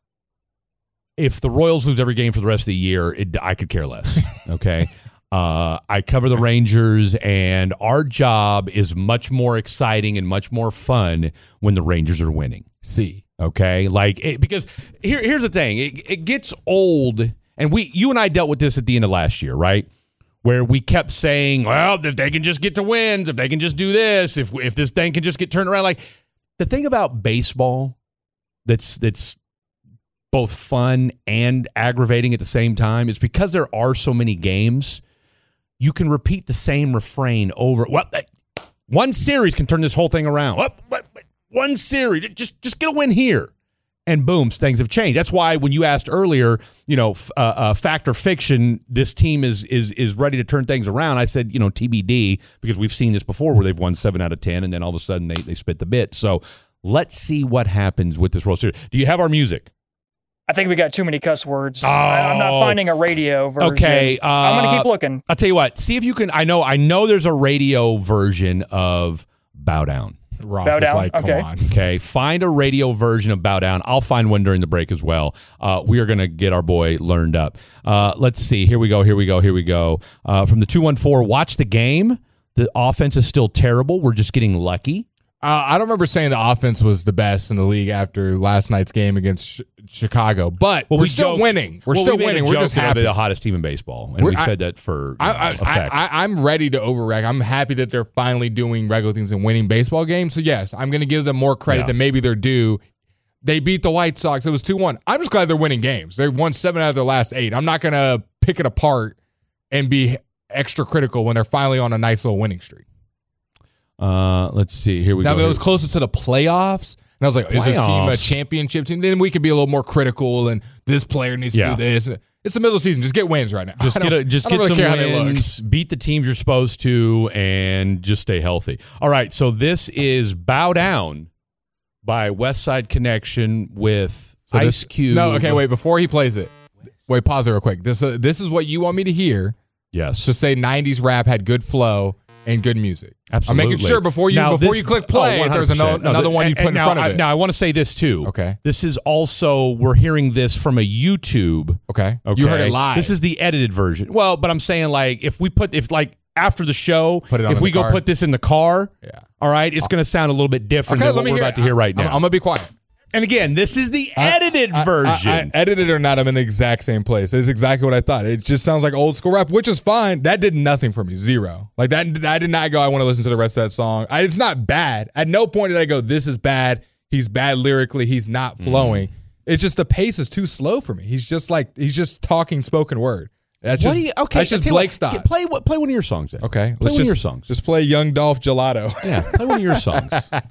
S6: if the Royals lose every game for the rest of the year, it, I could care less. Okay, uh, I cover the Rangers, and our job is much more exciting and much more fun when the Rangers are winning.
S5: See.
S6: Okay, like it, because here, here's the thing: it, it gets old, and we, you and I dealt with this at the end of last year, right? Where we kept saying, well, if they can just get to wins, if they can just do this, if if this thing can just get turned around. Like, the thing about baseball that's that's both fun and aggravating at the same time is because there are so many games, you can repeat the same refrain over. Well, one series can turn this whole thing around. Well, one series, just just get a win here. And boom, things have changed. That's why when you asked earlier, you know, f- uh, uh, fact or fiction, this team is is is ready to turn things around. I said, you know, T B D, because we've seen this before where they've won seven out of ten, and then all of a sudden they they spit the bit. So let's see what happens with this World Series. Do you have our music?
S7: I think we got too many cuss words. I, I'm not finding a radio version.
S6: Okay, uh,
S7: I'm going to keep looking.
S6: I'll tell you what. See if you can. I know. I know. There's a radio version of Bow Down.
S5: Ross
S7: Bow
S5: is
S7: down?
S5: like, come
S7: Okay.
S5: on.
S6: Okay, find a radio version of Bow Down. I'll find one during the break as well. Uh, we are going to get our boy learned up. Uh, let's see. Here we go. Here we go. Here we go. Uh, from the two one four, watch the game. The offense is still terrible. We're just getting lucky.
S5: Uh, I don't remember saying the offense was the best in the league after last night's game against sh- Chicago, but
S6: Well,
S5: we're
S6: we
S5: still
S6: joked-
S5: winning. We're
S6: well,
S5: still
S6: we made a
S5: winning. We're
S6: joke
S5: just
S6: that
S5: happy.
S6: they're the hottest team in baseball, and
S5: We're-
S6: we
S5: I-
S6: said that for you know,
S5: I, I,
S6: effect.
S5: I, I, I'm ready to overreact. I'm happy that they're finally doing regular things and winning baseball games. So, yes, I'm going to give them more credit
S6: Yeah.
S5: than maybe they're due. They beat the White Sox. It was two one. I'm just glad they're winning games. They've won seven out of their last eight. I'm not going to pick it apart and be extra critical when they're finally on a nice little winning streak.
S6: Uh, let's see. Here we
S5: Now,
S6: go.
S5: if it was closer to the playoffs, and I was like, is this team a
S6: Playoffs?
S5: championship team? Then we could be a little more critical, and this player needs
S6: Yeah.
S5: to do this. It's the middle of the season. Just get wins right now.
S6: Just get a, just
S5: I don't
S6: get
S5: really
S6: some
S5: care how they look.
S6: wins, beat the teams you're supposed to, and just stay healthy. All right, so this is Bow Down by West Side Connection with
S5: So
S6: Ice
S5: this-
S6: Cube.
S5: No, okay, wait. Before he plays it, wait, pause it real quick. This uh, this is what you want me to hear.
S6: Yes.
S5: To say nineties rap had good flow and good music.
S6: Absolutely.
S5: I'm making sure before you
S6: Now
S5: before
S6: this-
S5: you click play,
S6: oh,
S5: if there's another,
S6: No,
S5: another
S6: th-
S5: one you
S6: and-
S5: put in
S6: now,
S5: front of
S6: I,
S5: it.
S6: Now, I want to say this too.
S5: Okay.
S6: This is also, we're hearing this from a YouTube.
S5: Okay.
S6: Okay.
S5: You heard it live.
S6: This is the edited version. Well, but I'm saying, like, if we put, if like after the show,
S5: Put it on
S6: if
S5: in
S6: we
S5: the
S6: go
S5: car.
S6: put this in the car,
S5: Yeah.
S6: all right, it's going to sound a little bit different
S5: Okay,
S6: than
S5: let
S6: what
S5: me
S6: we're
S5: hear
S6: about to hear right now.
S5: I'm, I'm gonna be quiet.
S6: And again, this is the
S5: I-
S6: edited
S5: I- I-
S6: version.
S5: I, edited or not, I'm in the exact same place. It's exactly what I thought. It just sounds like old school rap, which is fine. That did nothing for me. Zero. Like that. I did not go, I want to listen to the rest of that song. I, it's not bad. At no point did I go, this is bad. He's bad lyrically. He's not flowing. Mm. It's just the pace is too slow for me. He's just like, he's just talking spoken word. That's
S6: What
S5: just,
S6: do you, okay,
S5: that's just
S6: tell you
S5: Blake
S6: what,
S5: style.
S6: get- Play what? Play one of your songs. Then.
S5: Okay.
S6: Play
S5: Let's
S6: one
S5: just,
S6: of your songs.
S5: Just play Young Dolph Gelato.
S6: Yeah, play one of your songs.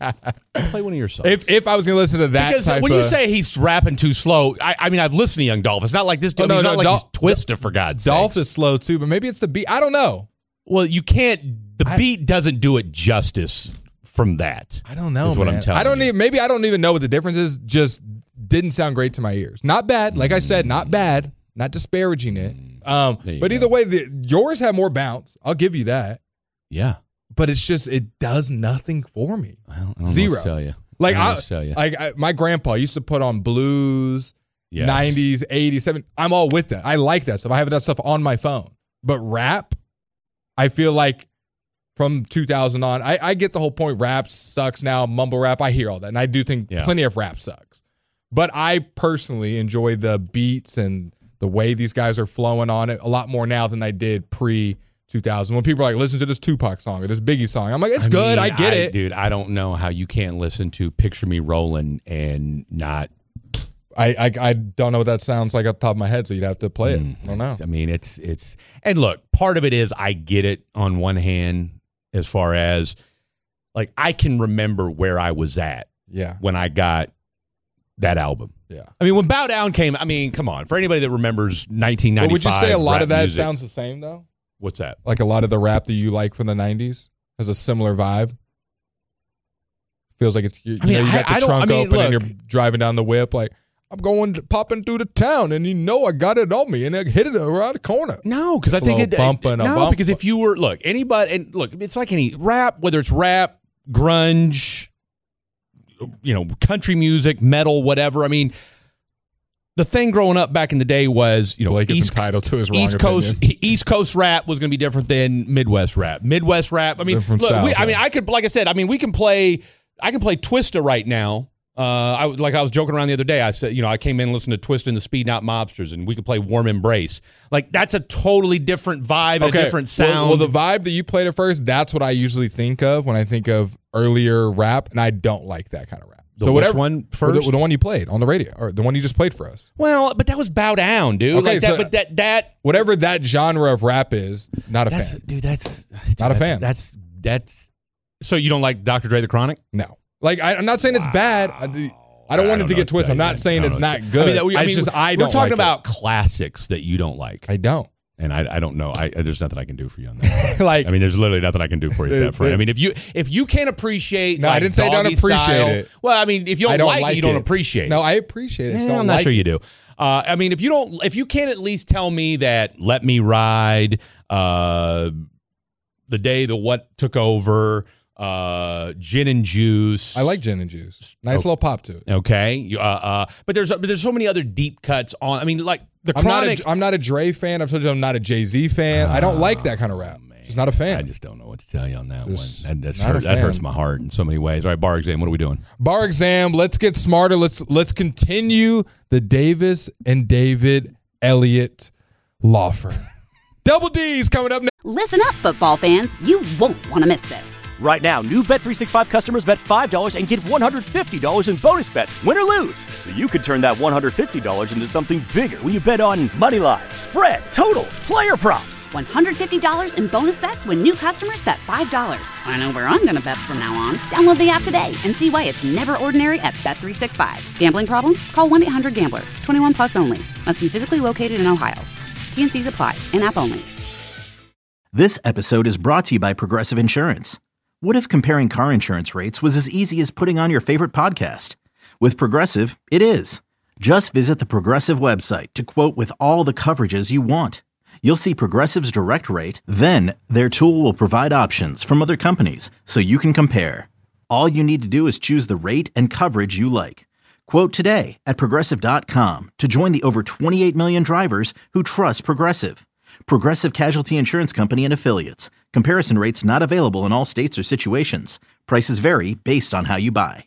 S6: Play one of your songs.
S5: If if I was gonna listen to that,
S6: Because
S5: type
S6: when you
S5: of,
S6: say he's rapping too slow, I, I mean, I've listened to Young Dolph. It's not like this dude.
S5: Oh, no,
S6: he's
S5: no,
S6: not like
S5: Dolph-
S6: he's Twista, for God's sake.
S5: Dolph is slow too, but maybe it's the beat. I don't know.
S6: Well, you can't. The beat doesn't do it justice from that.
S5: I don't know.
S6: Is what
S5: man.
S6: I'm telling
S5: I don't
S6: you.
S5: even. Maybe I don't even know what the difference is. Just didn't sound great to my ears. Not bad. Like I said, not bad. Not disparaging it. Um,
S6: There you
S5: but
S6: go.
S5: either way, the, yours had more bounce. I'll give you that.
S6: Yeah.
S5: But it's just it does nothing for me.
S6: I don't, I don't know
S5: Zero.
S6: what to tell you.
S5: Like
S6: I don't know
S5: I,
S6: what to tell you.
S5: like I, my grandpa used to put on blues,
S6: Yes.
S5: nineties, eighties, seventies. I'm all with that. I like that stuff. I have that stuff on my phone. But rap, I feel like from two thousand on, I, I get the whole point. Rap sucks now. Mumble rap, I hear all that, and I do think
S6: Yeah.
S5: plenty of rap sucks. But I personally enjoy the beats and the way these guys are flowing on it a lot more now than I did pre two thousand. When people are like, listen to this Tupac song or this Biggie song, I'm like, it's
S6: I
S5: good.
S6: mean,
S5: I get it.
S6: Dude, I don't know how you can't listen to Picture Me Rolling and not.
S5: I, I I don't know what that sounds like off the top of my head, so you'd have to play it. I don't know.
S6: I mean, it's, it's, and look, part of it is I get it on one hand, as far as like, I can remember where I was at
S5: Yeah.
S6: when I got that album.
S5: Yeah.
S6: I mean, when Bow Down came, I mean, come on. For anybody that remembers nineteen ninety-five,
S5: But would you say a lot
S6: rap
S5: of that
S6: music-
S5: sounds the same though?
S6: What's that?
S5: Like a lot of the rap that you like from the nineties has a similar vibe. Feels like it's you,
S6: I mean,
S5: you know, you got
S6: I-
S5: the
S6: I don't-
S5: trunk
S6: I mean,
S5: open and
S6: look.
S5: you're driving down the whip like I'm going popping through the town and you know I got it on me and I hit it around the corner.
S6: No, because I
S5: Just a
S6: think it.
S5: little bumping, a
S6: no,
S5: bump.
S6: because if you were look anybody and look, it's like any rap, whether it's rap, grunge, you know, country music, metal, whatever. I mean, the thing growing up back in the day was, you know,
S5: Blake is
S6: East,
S5: entitled to his wrong
S6: East Coast
S5: opinion.
S6: East Coast rap was going to be different than Midwest rap. Midwest rap. I mean,
S5: Different
S6: look,
S5: South,
S6: we, I mean,
S5: yeah.
S6: I could, like I said, I mean, we can play. I can play Twista right now. Uh, I was like I was joking around the other day. I said, you know, I came in and listened to Twista and the Speed Out Mobsters, and we could play Warm Embrace. Like that's a totally different vibe, and a different
S5: Well-
S6: sound.
S5: Well, the vibe that you played at first, that's what I usually think of when I think of earlier rap, and I don't like that kind of rap.
S6: The
S5: so
S6: which
S5: whatever
S6: one
S5: the-
S6: first?
S5: The, one you played on the radio, or the one you just played for us.
S6: Well, but that was Bow Down, dude.
S5: Okay,
S6: like that,
S5: so-
S6: but that that
S5: Whatever that genre of rap is, not a
S6: that's
S5: fan.
S6: dude. That's dude,
S5: Not a
S6: that's,
S5: fan.
S6: That's that's. So you don't like Doctor Dre the Chronic?
S5: No. Like I, I'm not saying it's bad. I, I don't
S6: I
S5: want
S6: don't
S5: it to
S6: know
S5: get
S6: what to
S5: twisted.
S6: tell
S5: I'm
S6: you,
S5: not
S6: man.
S5: saying
S6: I don't
S5: it's
S6: know
S5: not
S6: what to-
S5: good.
S6: I mean, I
S5: it's
S6: mean,
S5: just I
S6: we're
S5: don't
S6: talking
S5: like
S6: about classics that you don't like,
S5: it. I don't.
S6: and I, I don't know. I, there's nothing I can do for you on that.
S5: Like
S6: I mean, there's literally nothing I can do for you,
S5: Dude,
S6: that friend. I
S5: dude.
S6: mean, if you if you can't appreciate,
S5: No, I
S6: like,
S5: didn't say I don't
S6: Doggy
S5: appreciate
S6: style,
S5: it.
S6: Well, I mean, if you don't,
S5: I don't
S6: like,
S5: like
S6: it, you don't
S5: it.
S6: appreciate.
S5: No,
S6: it.
S5: I appreciate it. Just
S6: Eh,
S5: don't
S6: I'm not
S5: like
S6: sure
S5: it.
S6: you do. Uh, I mean, if you don't, if you can't at least tell me that "Let Me Ride," uh, "The Day the What Took Over," uh, "Gin and Juice,"
S5: I like gin and juice. Nice
S6: Oh.
S5: little pop to it.
S6: Okay, You- uh, uh, but there's but there's so many other deep cuts on. I mean, like the
S5: I'm not,
S6: Chronic.
S5: a, I'm not a Dre fan. I've told you I'm not a Jay-Z fan. I don't like that kind of rap. Just not a fan.
S6: I just don't know what to tell you on that
S5: Just
S6: one. That, that's
S5: not a
S6: hurt, that
S5: fan.
S6: hurts my heart in so many ways. All right, bar exam. What are we doing?
S5: Bar exam. Let's get smarter. Let's let's continue the Davis and David Elliott law firm. Double D's coming up next.
S1: Listen up, football fans. You won't want to miss this.
S2: Right now, new Bet three sixty-five customers bet five dollars and get one hundred fifty dollars in bonus bets, win or lose. So you could turn that one hundred fifty dollars into something bigger when you bet on money line, spread, totals, player props.
S1: one hundred fifty dollars in bonus bets when new customers bet five dollars. I know where I'm going to bet from now on. Download the app today and see why it's never ordinary at Bet three sixty-five. Gambling problem? Call one eight hundred gambler. twenty-one plus only. Must be physically located in Ohio. T N Cs apply. In-app only.
S3: This episode is brought to you by Progressive Insurance. What if comparing car insurance rates was as easy as putting on your favorite podcast? With Progressive, it is. Just visit the Progressive website to quote with all the coverages you want. You'll see Progressive's direct rate, then their tool will provide options from other companies so you can compare. All you need to do is choose the rate and coverage you like. Quote today at Progressive dot com to join the over twenty-eight million drivers who trust Progressive. Progressive Casualty Insurance Company and Affiliates. Comparison rates not available in all states or situations. Prices vary based on how you buy.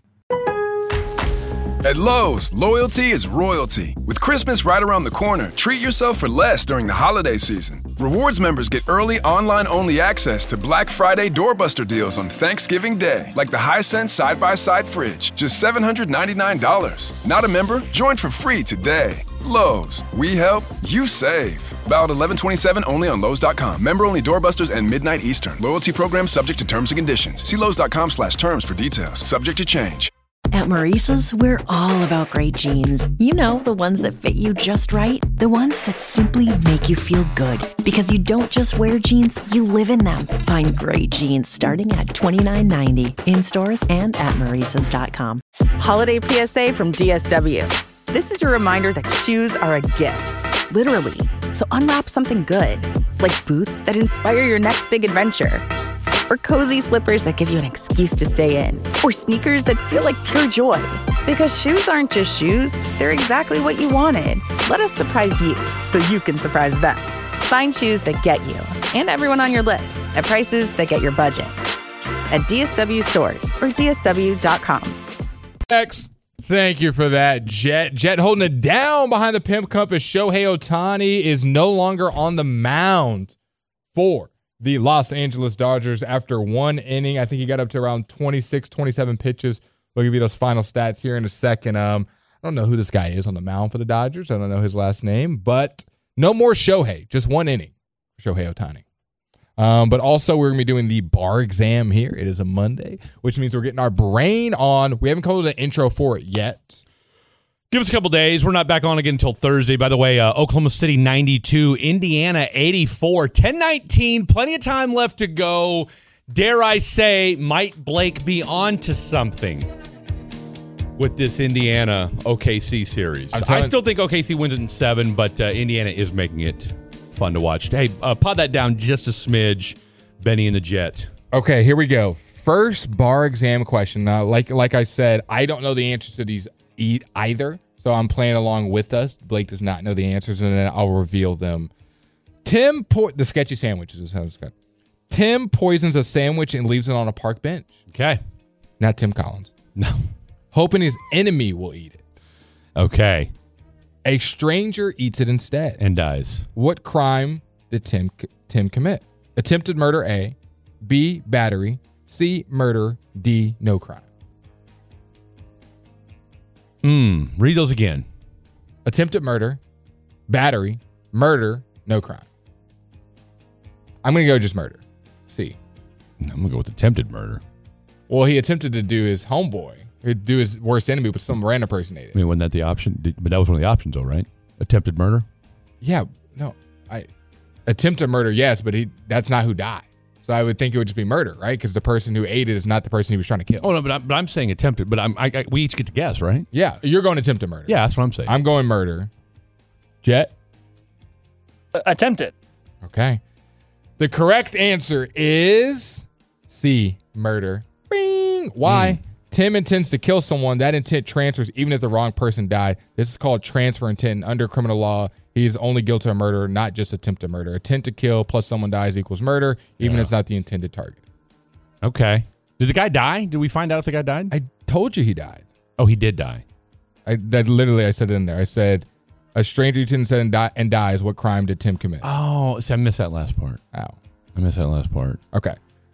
S4: At Lowe's, loyalty is royalty. With Christmas right around the corner, treat yourself for less during the holiday season. Rewards members get early online-only access to Black Friday doorbuster deals on Thanksgiving Day, like the Hisense side-by-side fridge, just seven hundred ninety-nine dollars. Not a member? Join for free today. Lowe's, we help, you save. Valid eleven twenty-seven only on Lowe's dot com. Member only doorbusters and midnight Eastern. Loyalty program subject to terms and conditions. See Lowe's dot com slash terms for details. Subject to change.
S9: At Maurice's, we're all about great jeans. You know, the ones that fit you just right. The ones that simply make you feel good. Because you don't just wear jeans, you live in them. Find great jeans starting at twenty-nine ninety in stores and at Maurice's dot com.
S10: Holiday P S A from D S W. This is your reminder that shoes are a gift. Literally. So unwrap something good. Like boots that inspire your next big adventure. Or cozy slippers that give you an excuse to stay in. Or sneakers that feel like pure joy. Because shoes aren't just shoes, they're exactly what you wanted. Let us surprise you, so you can surprise them. Find shoes that get you, and everyone on your list, at prices that get your budget. At D S W stores, or D S W dot com.
S5: X, thank you for that, Jet. Jet holding it down behind the Pimp Compass. Shohei Ohtani is no longer on the mound for the Los Angeles Dodgers after one inning. I think he got up to around twenty-six, twenty-seven pitches. We'll give you those final stats here in a second. Um, I don't know who this guy is on the mound for the Dodgers. I don't know his last name, but no more Shohei. Just one inning for Shohei Ohtani. Um, but also, we're going to be doing the bar exam here. It is a Monday, which means we're getting our brain on. We haven't called it an intro for it yet.
S6: Give us a couple days. We're not back on again until Thursday. By the way, uh, Oklahoma City ninety-two, Indiana eighty-four, ten nineteen. Plenty of time left to go. Dare I say, might Blake be on to something with this Indiana O K C series? I still think O K C wins it in seven, but uh, Indiana is making it fun to watch. Hey, uh, pod that down just a smidge, Benny and the Jet.
S5: Okay, here we go. First bar exam question. Now, like like I said, I don't know the answers to these eat either, so I'm playing along with us. Blake does not know the answers, and then I'll reveal them. Tim po- the sketchy sandwiches is how it's got. Tim poisons a sandwich and leaves it on a park bench.
S6: Okay,
S5: not Tim Collins.
S6: No,
S5: hoping his enemy will eat it.
S6: Okay,
S5: a stranger eats it instead
S6: and dies.
S5: What crime did Tim Tim commit? Attempted murder A, B, battery, C, murder, D, no crime.
S6: Hmm. Read those again.
S5: Attempted murder, battery, murder, no crime. I'm going to go just murder. C.
S6: I'm going to go with attempted murder.
S5: Well, he attempted to do his homeboy. He'd do his worst enemy, but some random person ate it.
S6: I mean, wasn't that the option? But that was one of the options, though, right? Attempted murder?
S5: Yeah. No. I Attempted murder, yes, but he that's not who died. So I would think it would just be murder, right? Because the person who ate it is not the person he was trying to kill.
S6: Oh, no, but, I, but I'm saying attempted. But I'm, I, I, we each get to guess, right?
S5: Yeah. You're going attempted murder.
S6: Yeah, that's what I'm saying.
S5: I'm going murder. Jet?
S7: Attempted.
S5: Okay. The correct answer is C, murder. Bing! Why? Mm. Tim intends to kill someone. That intent transfers even if the wrong person died. This is called transfer intent. Under criminal law, he is only guilty of murder, not just attempted murder. Attempt to kill plus someone dies equals murder, even yeah. if it's not the intended target.
S6: Okay. Did the guy die? Did we find out if the guy died?
S5: I told you he died.
S6: Oh, he did die.
S5: I that literally I said it in there. I said, a stranger intends and, die, and dies. What crime did Tim commit?
S6: Oh, see, I missed that last part.
S5: Ow.
S6: I missed that last part.
S5: Okay.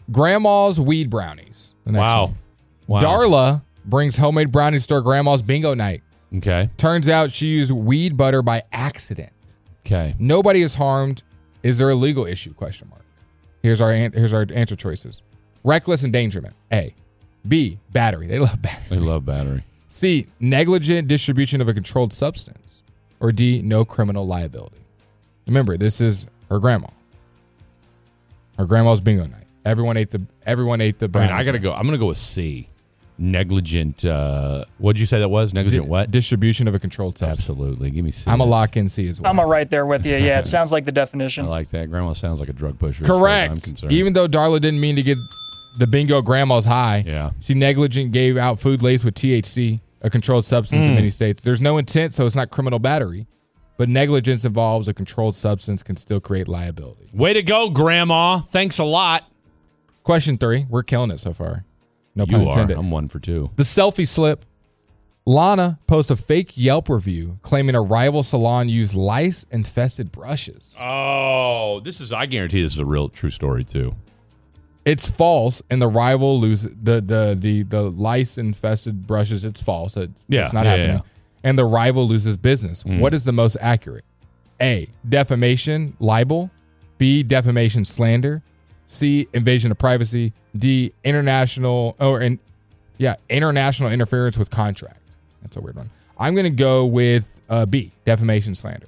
S5: Grandma's weed brownies. The next
S6: Wow.
S5: one.
S6: Wow.
S5: Darla brings homemade brownies to her grandma's bingo night.
S6: Okay.
S5: Turns out she used weed butter by accident.
S6: Okay.
S5: Nobody is harmed. Is there a legal issue? Question mark. Here's our an- here's our answer choices. Reckless endangerment. A. B. Battery. They love battery.
S6: They love battery.
S5: C. Negligent distribution of a controlled substance. Or D. No criminal liability. Remember, this is her grandma. Her grandma's bingo night. Everyone ate the everyone ate the
S6: I mean,
S5: brownies.
S6: I gotta go. I'm gonna go with C. Negligent. Uh, what did you say that was? Negligent
S5: Di-
S6: what?
S5: Distribution of a controlled substance.
S6: Absolutely. Give me C.
S5: I'm a lock in C as well.
S7: I'm a right there with you. Yeah, it sounds like the definition.
S6: I like that. Grandma sounds like a drug pusher. as far as I'm
S5: Correct.
S6: concerned.
S5: Even though Darla didn't mean to get the bingo grandma's high,
S6: Yeah.
S5: she negligent gave out food laced with T H C, a controlled substance in
S6: Mm.
S5: many states. There's no intent, so it's not criminal battery. But negligence involves a controlled substance can still create liability.
S6: Way to go, Grandma. Thanks a lot.
S5: Question three. We're killing it so far. No
S6: You
S5: pun
S6: are.
S5: intended.
S6: I'm one for two.
S5: The selfie slip. Lana posts a fake Yelp review claiming a rival salon used lice-infested brushes.
S6: Oh, this is. I guarantee this is a real, true story too.
S5: It's false, and the rival loses the the the the lice-infested brushes. It's false. It,
S6: Yeah,
S5: it's not
S6: yeah,
S5: happening.
S6: yeah.
S5: And the rival loses business.
S6: Mm.
S5: What is the most accurate? A. Defamation, libel. B. Defamation, slander. C. Invasion of privacy. D. International or in, yeah, international interference with contract. That's a weird one. I'm going to go with uh, B. Defamation, slander.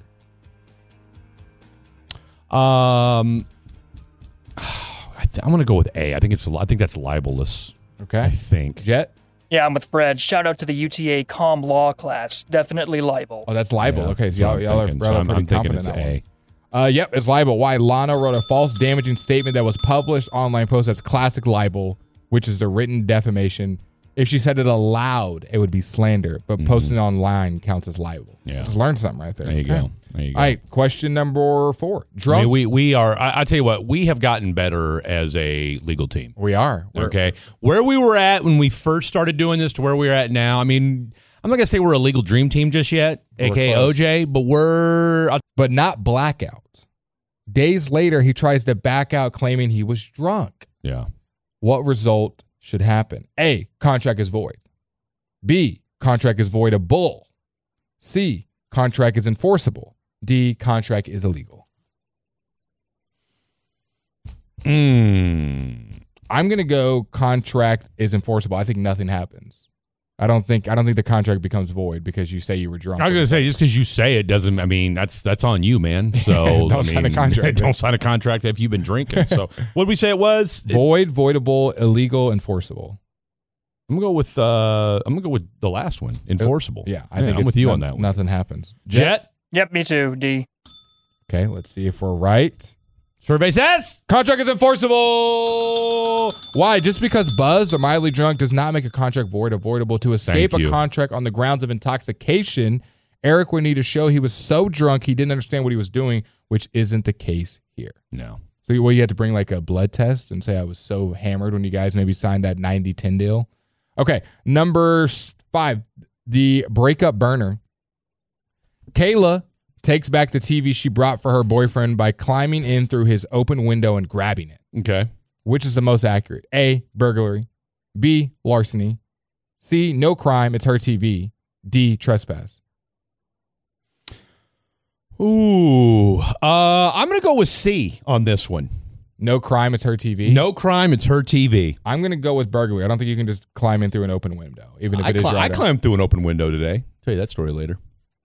S6: Um, I th- I'm gonna go with A. I think it's. I think that's libelous.
S5: Okay.
S6: I think.
S5: Jet.
S7: Yeah, I'm with Fred. Shout out to the U T A Comm Law class. Definitely libel.
S5: Oh, that's libel.
S6: Yeah,
S5: okay, so
S6: that's
S5: y'all,
S6: what I'm
S5: y'all are,
S6: thinking.
S5: y'all
S6: So
S5: are
S6: I'm-
S5: pretty
S6: I'm thinking
S5: confident in
S6: it's
S5: that one. Uh, yep, it's libel. Why? Lana wrote a false damaging statement that was published online post. That's classic libel, which is a written defamation. If she said it aloud, it would be slander, but
S6: Mm-hmm.
S5: posting it online counts as libel.
S6: Yeah.
S5: Just learned something right there.
S6: There you
S5: Okay.
S6: go. There you go.
S5: All right, question number four.
S6: I
S5: Drunk.
S6: mean, we we are. I, I tell you what, we have gotten better as a legal team.
S5: we are. We're-
S6: Okay, where we were at when we first started doing this to where we're at now. I mean, I'm not gonna say we're a legal dream team just yet,
S5: We're
S6: aka
S5: close.
S6: O J, but we're. I'll-
S5: But not blackout. Days later, he tries to back out claiming he was drunk.
S6: yeah.
S5: What result should happen? A. Contract is void. B. Contract is voidable. C. Contract is enforceable. D. Contract is illegal.
S6: Hmm.
S5: I'm gonna go. Contract is enforceable. I think nothing happens. I don't think. I don't think the contract becomes void because you say you were drunk.
S6: I was gonna say just because you say it doesn't. I mean, that's that's on you, man. So
S5: Don't
S6: I
S5: sign a
S6: mean,
S5: contract.
S6: Don't sign a contract if you've been drinking. So what did we say it was?
S5: void, voidable, illegal, enforceable.
S6: I'm gonna go with. Uh, I'm gonna go with the last one, enforceable.
S5: Yeah, I think
S6: I'm
S5: it's
S6: with you
S5: no-
S6: on that one.
S5: Nothing happens.
S6: Jet.
S7: Yep, me too, D.
S5: Okay, let's see if we're right.
S6: Survey says.
S5: Contract is enforceable. Why? Just because buzzed or mildly drunk does not make a contract void or voidable. To escape
S6: Thank
S5: a
S6: you.
S5: contract on the grounds of intoxication, Eric would need to show he was so drunk he didn't understand what he was doing, which isn't the case here.
S6: No.
S5: So well, you had to bring like a blood test and say I was so hammered when you guys maybe signed that ninety ten deal. Okay, number five, the breakup burner. Kayla takes back the T V she brought for her boyfriend by climbing in through his open window and grabbing it.
S6: Okay.
S5: Which is the most accurate? A, burglary. B, larceny. C, no crime, it's her T V. D, trespass.
S6: Ooh. Uh, I'm gonna go with C on this one.
S5: No crime, it's her T V.
S6: No crime, it's her T V.
S5: I'm going to go with burglary. I don't think you can just climb in through an open window, even if
S6: I,
S5: it is
S6: cli-
S5: your
S6: I
S5: item.
S6: climbed through an open window today. Tell you that story later.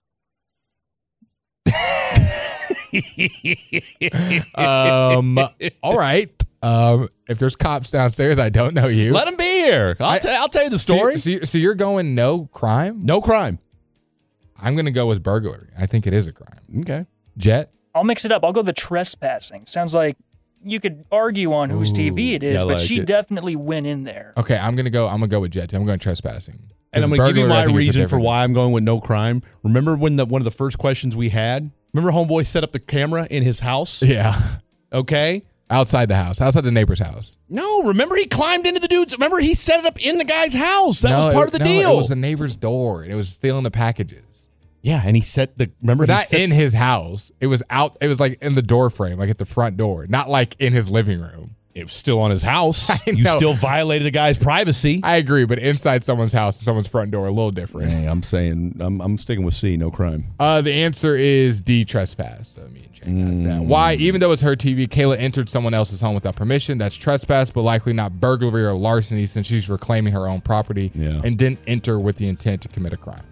S5: um, all right. Um, if there's cops downstairs, I don't know you.
S6: Let them be here. I'll,
S5: I-
S6: t- I'll tell you the story.
S5: So, you- so you're going no crime?
S6: No crime.
S5: I'm going to go with burglary. I think it is a crime.
S6: Okay.
S5: Jet?
S7: I'll mix it up. I'll go the trespassing. Sounds like you could argue on whose T V it is,
S6: yeah, I
S7: but
S6: like
S7: she
S6: it.
S7: definitely went in there.
S5: Okay, I'm going to go. I'm going to go with Jet. I'm going trespassing.
S6: And I'm
S5: 'Cause
S6: going to give you
S5: burglary, I
S6: my
S5: think, is a
S6: reason for
S5: different-
S6: why I'm going with no crime. Remember when the one of the first questions we had? Remember homeboy set up the camera in his house?
S5: Yeah.
S6: Okay.
S5: Outside the house, outside the neighbor's house.
S6: No, remember he climbed into the dude's. Remember he set it up in the guy's house. That
S5: No,
S6: was part
S5: it-
S6: of the
S5: no,
S6: deal.
S5: It was the neighbor's door. It was stealing the packages.
S6: yeah, and he set the. Remember he
S5: Not
S6: set,
S5: in his house. It was out. It was like in the door frame, like at the front door, not like in his living room.
S6: It was still on his house.
S5: I
S6: You
S5: know.
S6: still violated the guy's privacy.
S5: I agree, but inside someone's house, someone's front door, a little different.
S6: Hey, I'm saying I'm I'm sticking with C. No crime.
S5: Uh, the answer is D, trespass. So me and Jay got that. Why? Even though it's her T V, Kayla entered someone else's home without permission. That's trespass, but likely not burglary or larceny since she's reclaiming her own property
S6: Yeah.
S5: and didn't enter with the intent to commit a crime.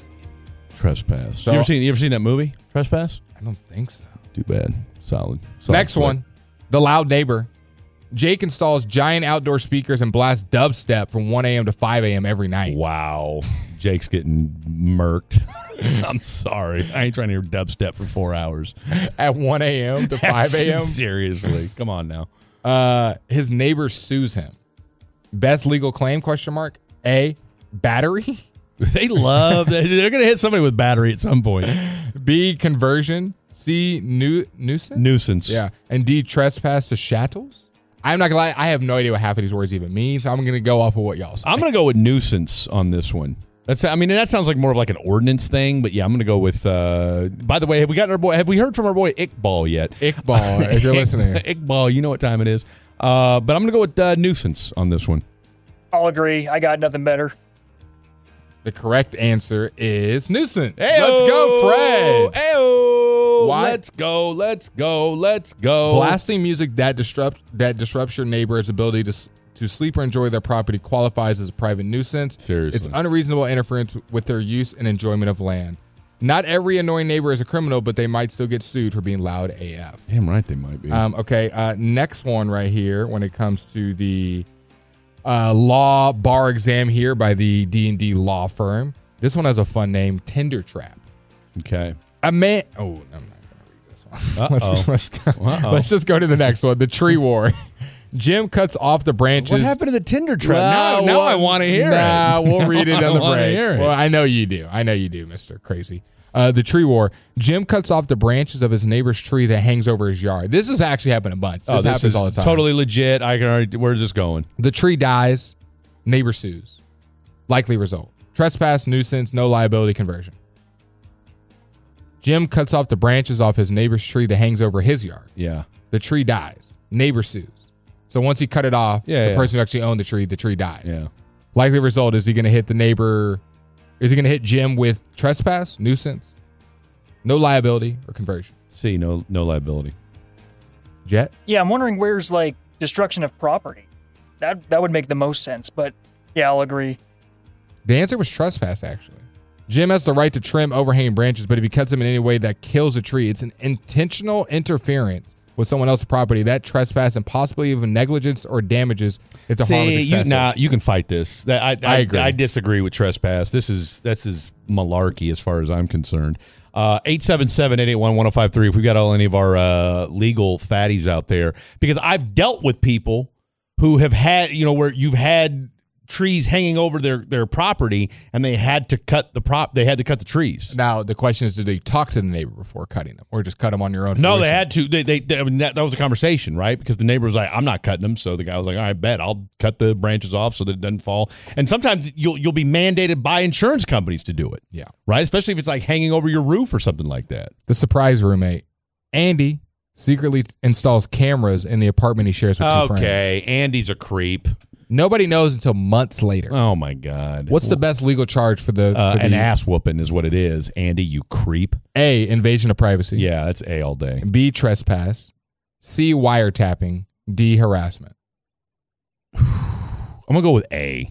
S6: Trespass.
S5: So-
S6: you ever seen you ever seen that movie? Trespass?
S5: I don't think so.
S6: Too bad. Solid. Solid
S5: Next
S6: flick.
S5: one, the loud neighbor. Jake installs giant outdoor speakers and blasts dubstep from one a.m. to five a.m. every night.
S6: Wow. Jake's getting murked. I'm sorry. I ain't trying to hear dubstep for four hours.
S5: At one a.m. to five a.m.?
S6: Seriously. Come on now.
S5: Uh, his neighbor sues him. Best legal claim, question mark. A, battery.
S6: They love that. They're going to hit somebody with battery at some point.
S5: B, conversion. C, nu- nuisance.
S6: Nuisance.
S5: Yeah. And D, trespass to chattels. I'm not going to lie. I have no idea what half of these words even mean, so I'm going to go off of what y'all say.
S6: I'm going to go with nuisance on this one. That's. I mean, that sounds like more of like an ordinance thing, but yeah, I'm going to go with. Uh, by the way, have we gotten our boy? Have we heard from our boy Iqbal yet?
S5: Iqbal, if you're listening.
S6: Iqbal, you know what time it is. Uh, but I'm going to go with uh, nuisance on this one.
S7: I'll agree. I got nothing better.
S5: The correct answer is nuisance.
S6: Ayo!
S5: Let's go, Fred.
S6: Ayo!
S5: Why?
S6: Let's go. Let's go. Let's go.
S5: Blasting music that disrupt that disrupts your neighbor's ability to s- to sleep or enjoy their property qualifies as a private nuisance.
S6: Seriously.
S5: It's unreasonable interference with their use and enjoyment of land. Not every annoying neighbor is a criminal, but they might still get sued for being loud A F.
S6: Damn right they might be.
S5: Um, okay, uh, next one right here when it comes to the uh, law bar exam here by the D and D law firm. This one has a fun name, Tinder Trap.
S6: Okay.
S5: A man. Oh, I'm not going to read this one.
S6: Uh-oh.
S5: let's, let's, go,
S6: Uh-oh.
S5: let's just go to the next one, the tree war. Jim cuts off the branches.
S6: What happened to the Tinder trap?
S5: Nah,
S6: now, now
S5: well,
S6: I want to hear
S5: nah,
S6: it.
S5: we'll read it
S6: I
S5: on the
S6: wanna
S5: break.
S6: hear it.
S5: Well, I know you do. I know you do, Mister Crazy. Uh, the tree war. Jim cuts off the branches of his neighbor's tree that hangs over his yard. This has actually happened a bunch. This,
S6: Oh, this
S5: happens
S6: is
S5: all the time.
S6: totally legit. I can already. Where's this going?
S5: The tree dies. Neighbor sues. Likely result: trespass, nuisance, no liability, conversion. Jim cuts off the branches off his neighbor's tree that hangs over his yard.
S6: Yeah.
S5: The tree dies. Neighbor sues. So once he cut it off,
S6: Yeah,
S5: the
S6: yeah.
S5: person who actually owned the tree, the tree died.
S6: Yeah.
S5: Likely result: is he going to hit the neighbor? Is he going to hit Jim with trespass, nuisance, no liability, or conversion?
S6: C. No. No liability.
S5: Jet?
S7: Yeah, I'm wondering where's like destruction of property. That that would make the most sense, but yeah, I'll agree.
S5: The answer was trespass, actually. Jim has the right to trim overhanging branches, but if he cuts them in any way that kills a tree, it's an intentional interference with someone else's property. That trespass and possibly even negligence or damages if the harm is
S6: See, you,
S5: excessive.
S6: nah, you can fight this. That I, I,
S5: I agree.
S6: I disagree with trespass. This is this is malarkey as far as I'm concerned. Uh, eight seven seven, eight eight one, one oh five three if we've got all any of our uh, legal fatties out there. Because I've dealt with people who have had, you know, where you've had trees hanging over their, their property and they had to cut the prop. They had to cut the trees.
S5: Now, the question is, did they talk to the neighbor before cutting them or just cut them on your own?
S6: No,
S5: fruition?
S6: they had to. They, they, they I mean, that, that was a conversation, right? Because the neighbor was like, "I'm not cutting them." So the guy was like, "I bet I'll cut the branches off so that it doesn't fall." And sometimes you'll you'll be mandated by insurance companies to do it.
S5: Yeah,
S6: right. Especially if it's like hanging over your roof or something like that.
S5: The surprise roommate, Andy, secretly installs cameras in the apartment he shares with two friends.
S6: Okay, Andy's a creep.
S5: Nobody knows until months later.
S6: Oh my God!
S5: What's the best legal charge for the,
S6: Uh,
S5: for the
S6: an ass whooping is what it is. Andy, you creep.
S5: A, invasion of privacy.
S6: Yeah, that's A all day.
S5: B, trespass. C, wiretapping. D, harassment.
S6: I'm gonna go with A.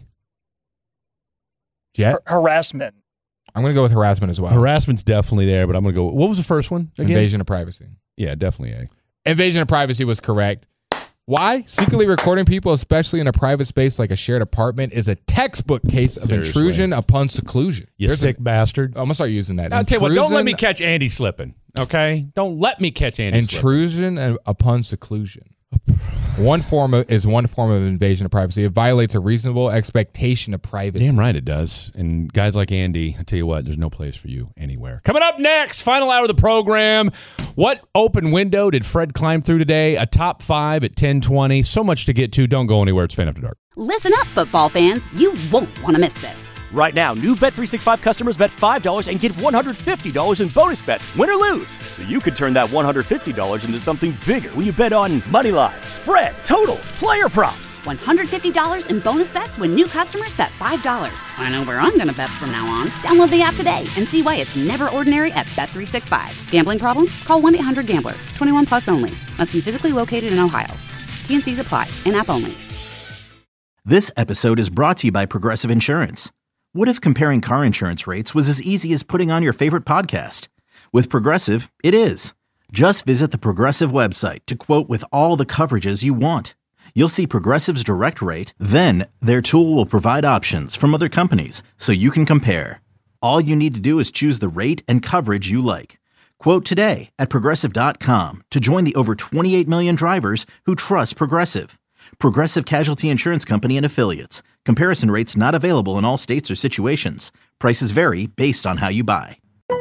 S5: Jet?
S7: Har- harassment.
S5: I'm gonna go with harassment as well.
S6: Harassment's definitely there, but I'm gonna go. What was the first one again?
S5: Invasion of privacy.
S6: Yeah, definitely A.
S5: Invasion of privacy was correct. Why? Secretly recording people, especially in a private space like a shared apartment, is a textbook case of
S6: Seriously.
S5: intrusion upon seclusion.
S6: You
S5: There's
S6: sick
S5: a,
S6: bastard.
S5: I'm gonna start using that.
S6: I'll tell you what. Don't let
S5: Intrusion-
S6: me catch Andy slipping. Okay. Don't let me catch Andy slipping.
S5: Intrusion and upon seclusion. One form of, is one form of invasion of privacy. It violates a reasonable expectation of privacy.
S6: Damn right it does. And guys like Andy, I tell you what, there's no place for you anywhere. Coming up next, final hour of the program. What open window did Fred climb through today? A top five at ten twenty. So much to get to. Don't go anywhere. It's Fan After Dark.
S1: Listen up, football fans. You won't want to miss this.
S2: Right now, new Bet three sixty-five customers bet five dollars and get one hundred fifty dollars in bonus bets, win or lose. So you could turn that one hundred fifty dollars into something bigger when you bet on money line, spread, totals, player props.
S1: one hundred fifty dollars in bonus bets when new customers bet five dollars. I know where I'm going to bet from now on. Download the app today and see why it's never ordinary at Bet three sixty-five. Gambling problem? Call one eight hundred gambler. twenty-one plus only. Must be physically located in Ohio. T N Cs apply. In-app only.
S3: This episode is brought to you by Progressive Insurance. What if comparing car insurance rates was as easy as putting on your favorite podcast? With Progressive, it is. Just visit the Progressive website to quote with all the coverages you want. You'll see Progressive's direct rate, then their tool will provide options from other companies so you can compare. All you need to do is choose the rate and coverage you like. Quote today at Progressive dot com to join the over twenty-eight million drivers who trust Progressive. Progressive Casualty Insurance Company and Affiliates. Comparison rates not available in all states or situations. Prices vary based on how you buy.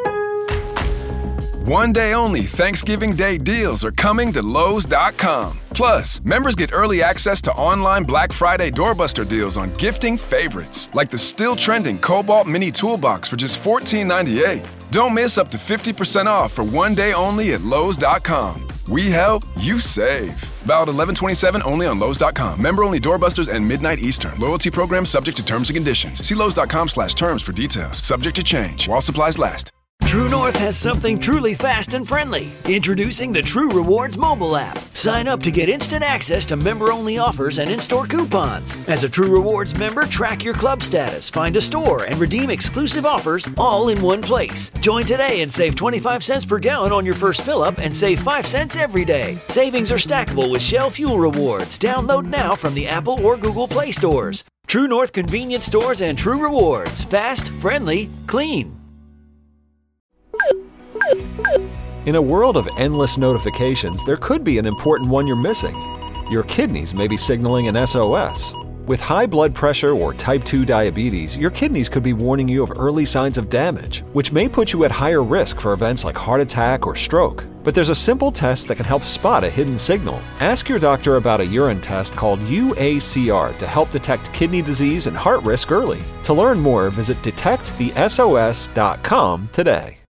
S4: One day only Thanksgiving Day deals are coming to Lowe's dot com. Plus, members get early access to online Black Friday doorbuster deals on gifting favorites, like the still trending Cobalt Mini Toolbox for just fourteen ninety-eight. Don't miss up to fifty percent off for one day only at Lowe's dot com. We help, you save. Valid eleven twenty-seven only on Lowe's dot com. Member only doorbusters and midnight Eastern. Loyalty program subject to terms and conditions. See Lowe's dot com slash terms for details. Subject to change while supplies last.
S12: True North has something truly fast and friendly. Introducing the True Rewards mobile app. Sign up to get instant access to member-only offers and in-store coupons. As a True Rewards member, track your club status, find a store, and redeem exclusive offers all in one place. Join today and save twenty-five cents per gallon on your first fill-up and save five cents every day. Savings are stackable with Shell Fuel Rewards. Download now from the Apple or Google Play stores. True North Convenience Stores and True Rewards. Fast, friendly, clean.
S13: In a world of endless notifications, there could be an important one you're missing. Your kidneys may be signaling an S O S. With high blood pressure or type two diabetes, your kidneys could be warning you of early signs of damage, which may put you at higher risk for events like heart attack or stroke. But there's a simple test that can help spot a hidden signal. Ask your doctor about a urine test called U A C R to help detect kidney disease and heart risk early. To learn more, visit detect the S O S dot com today.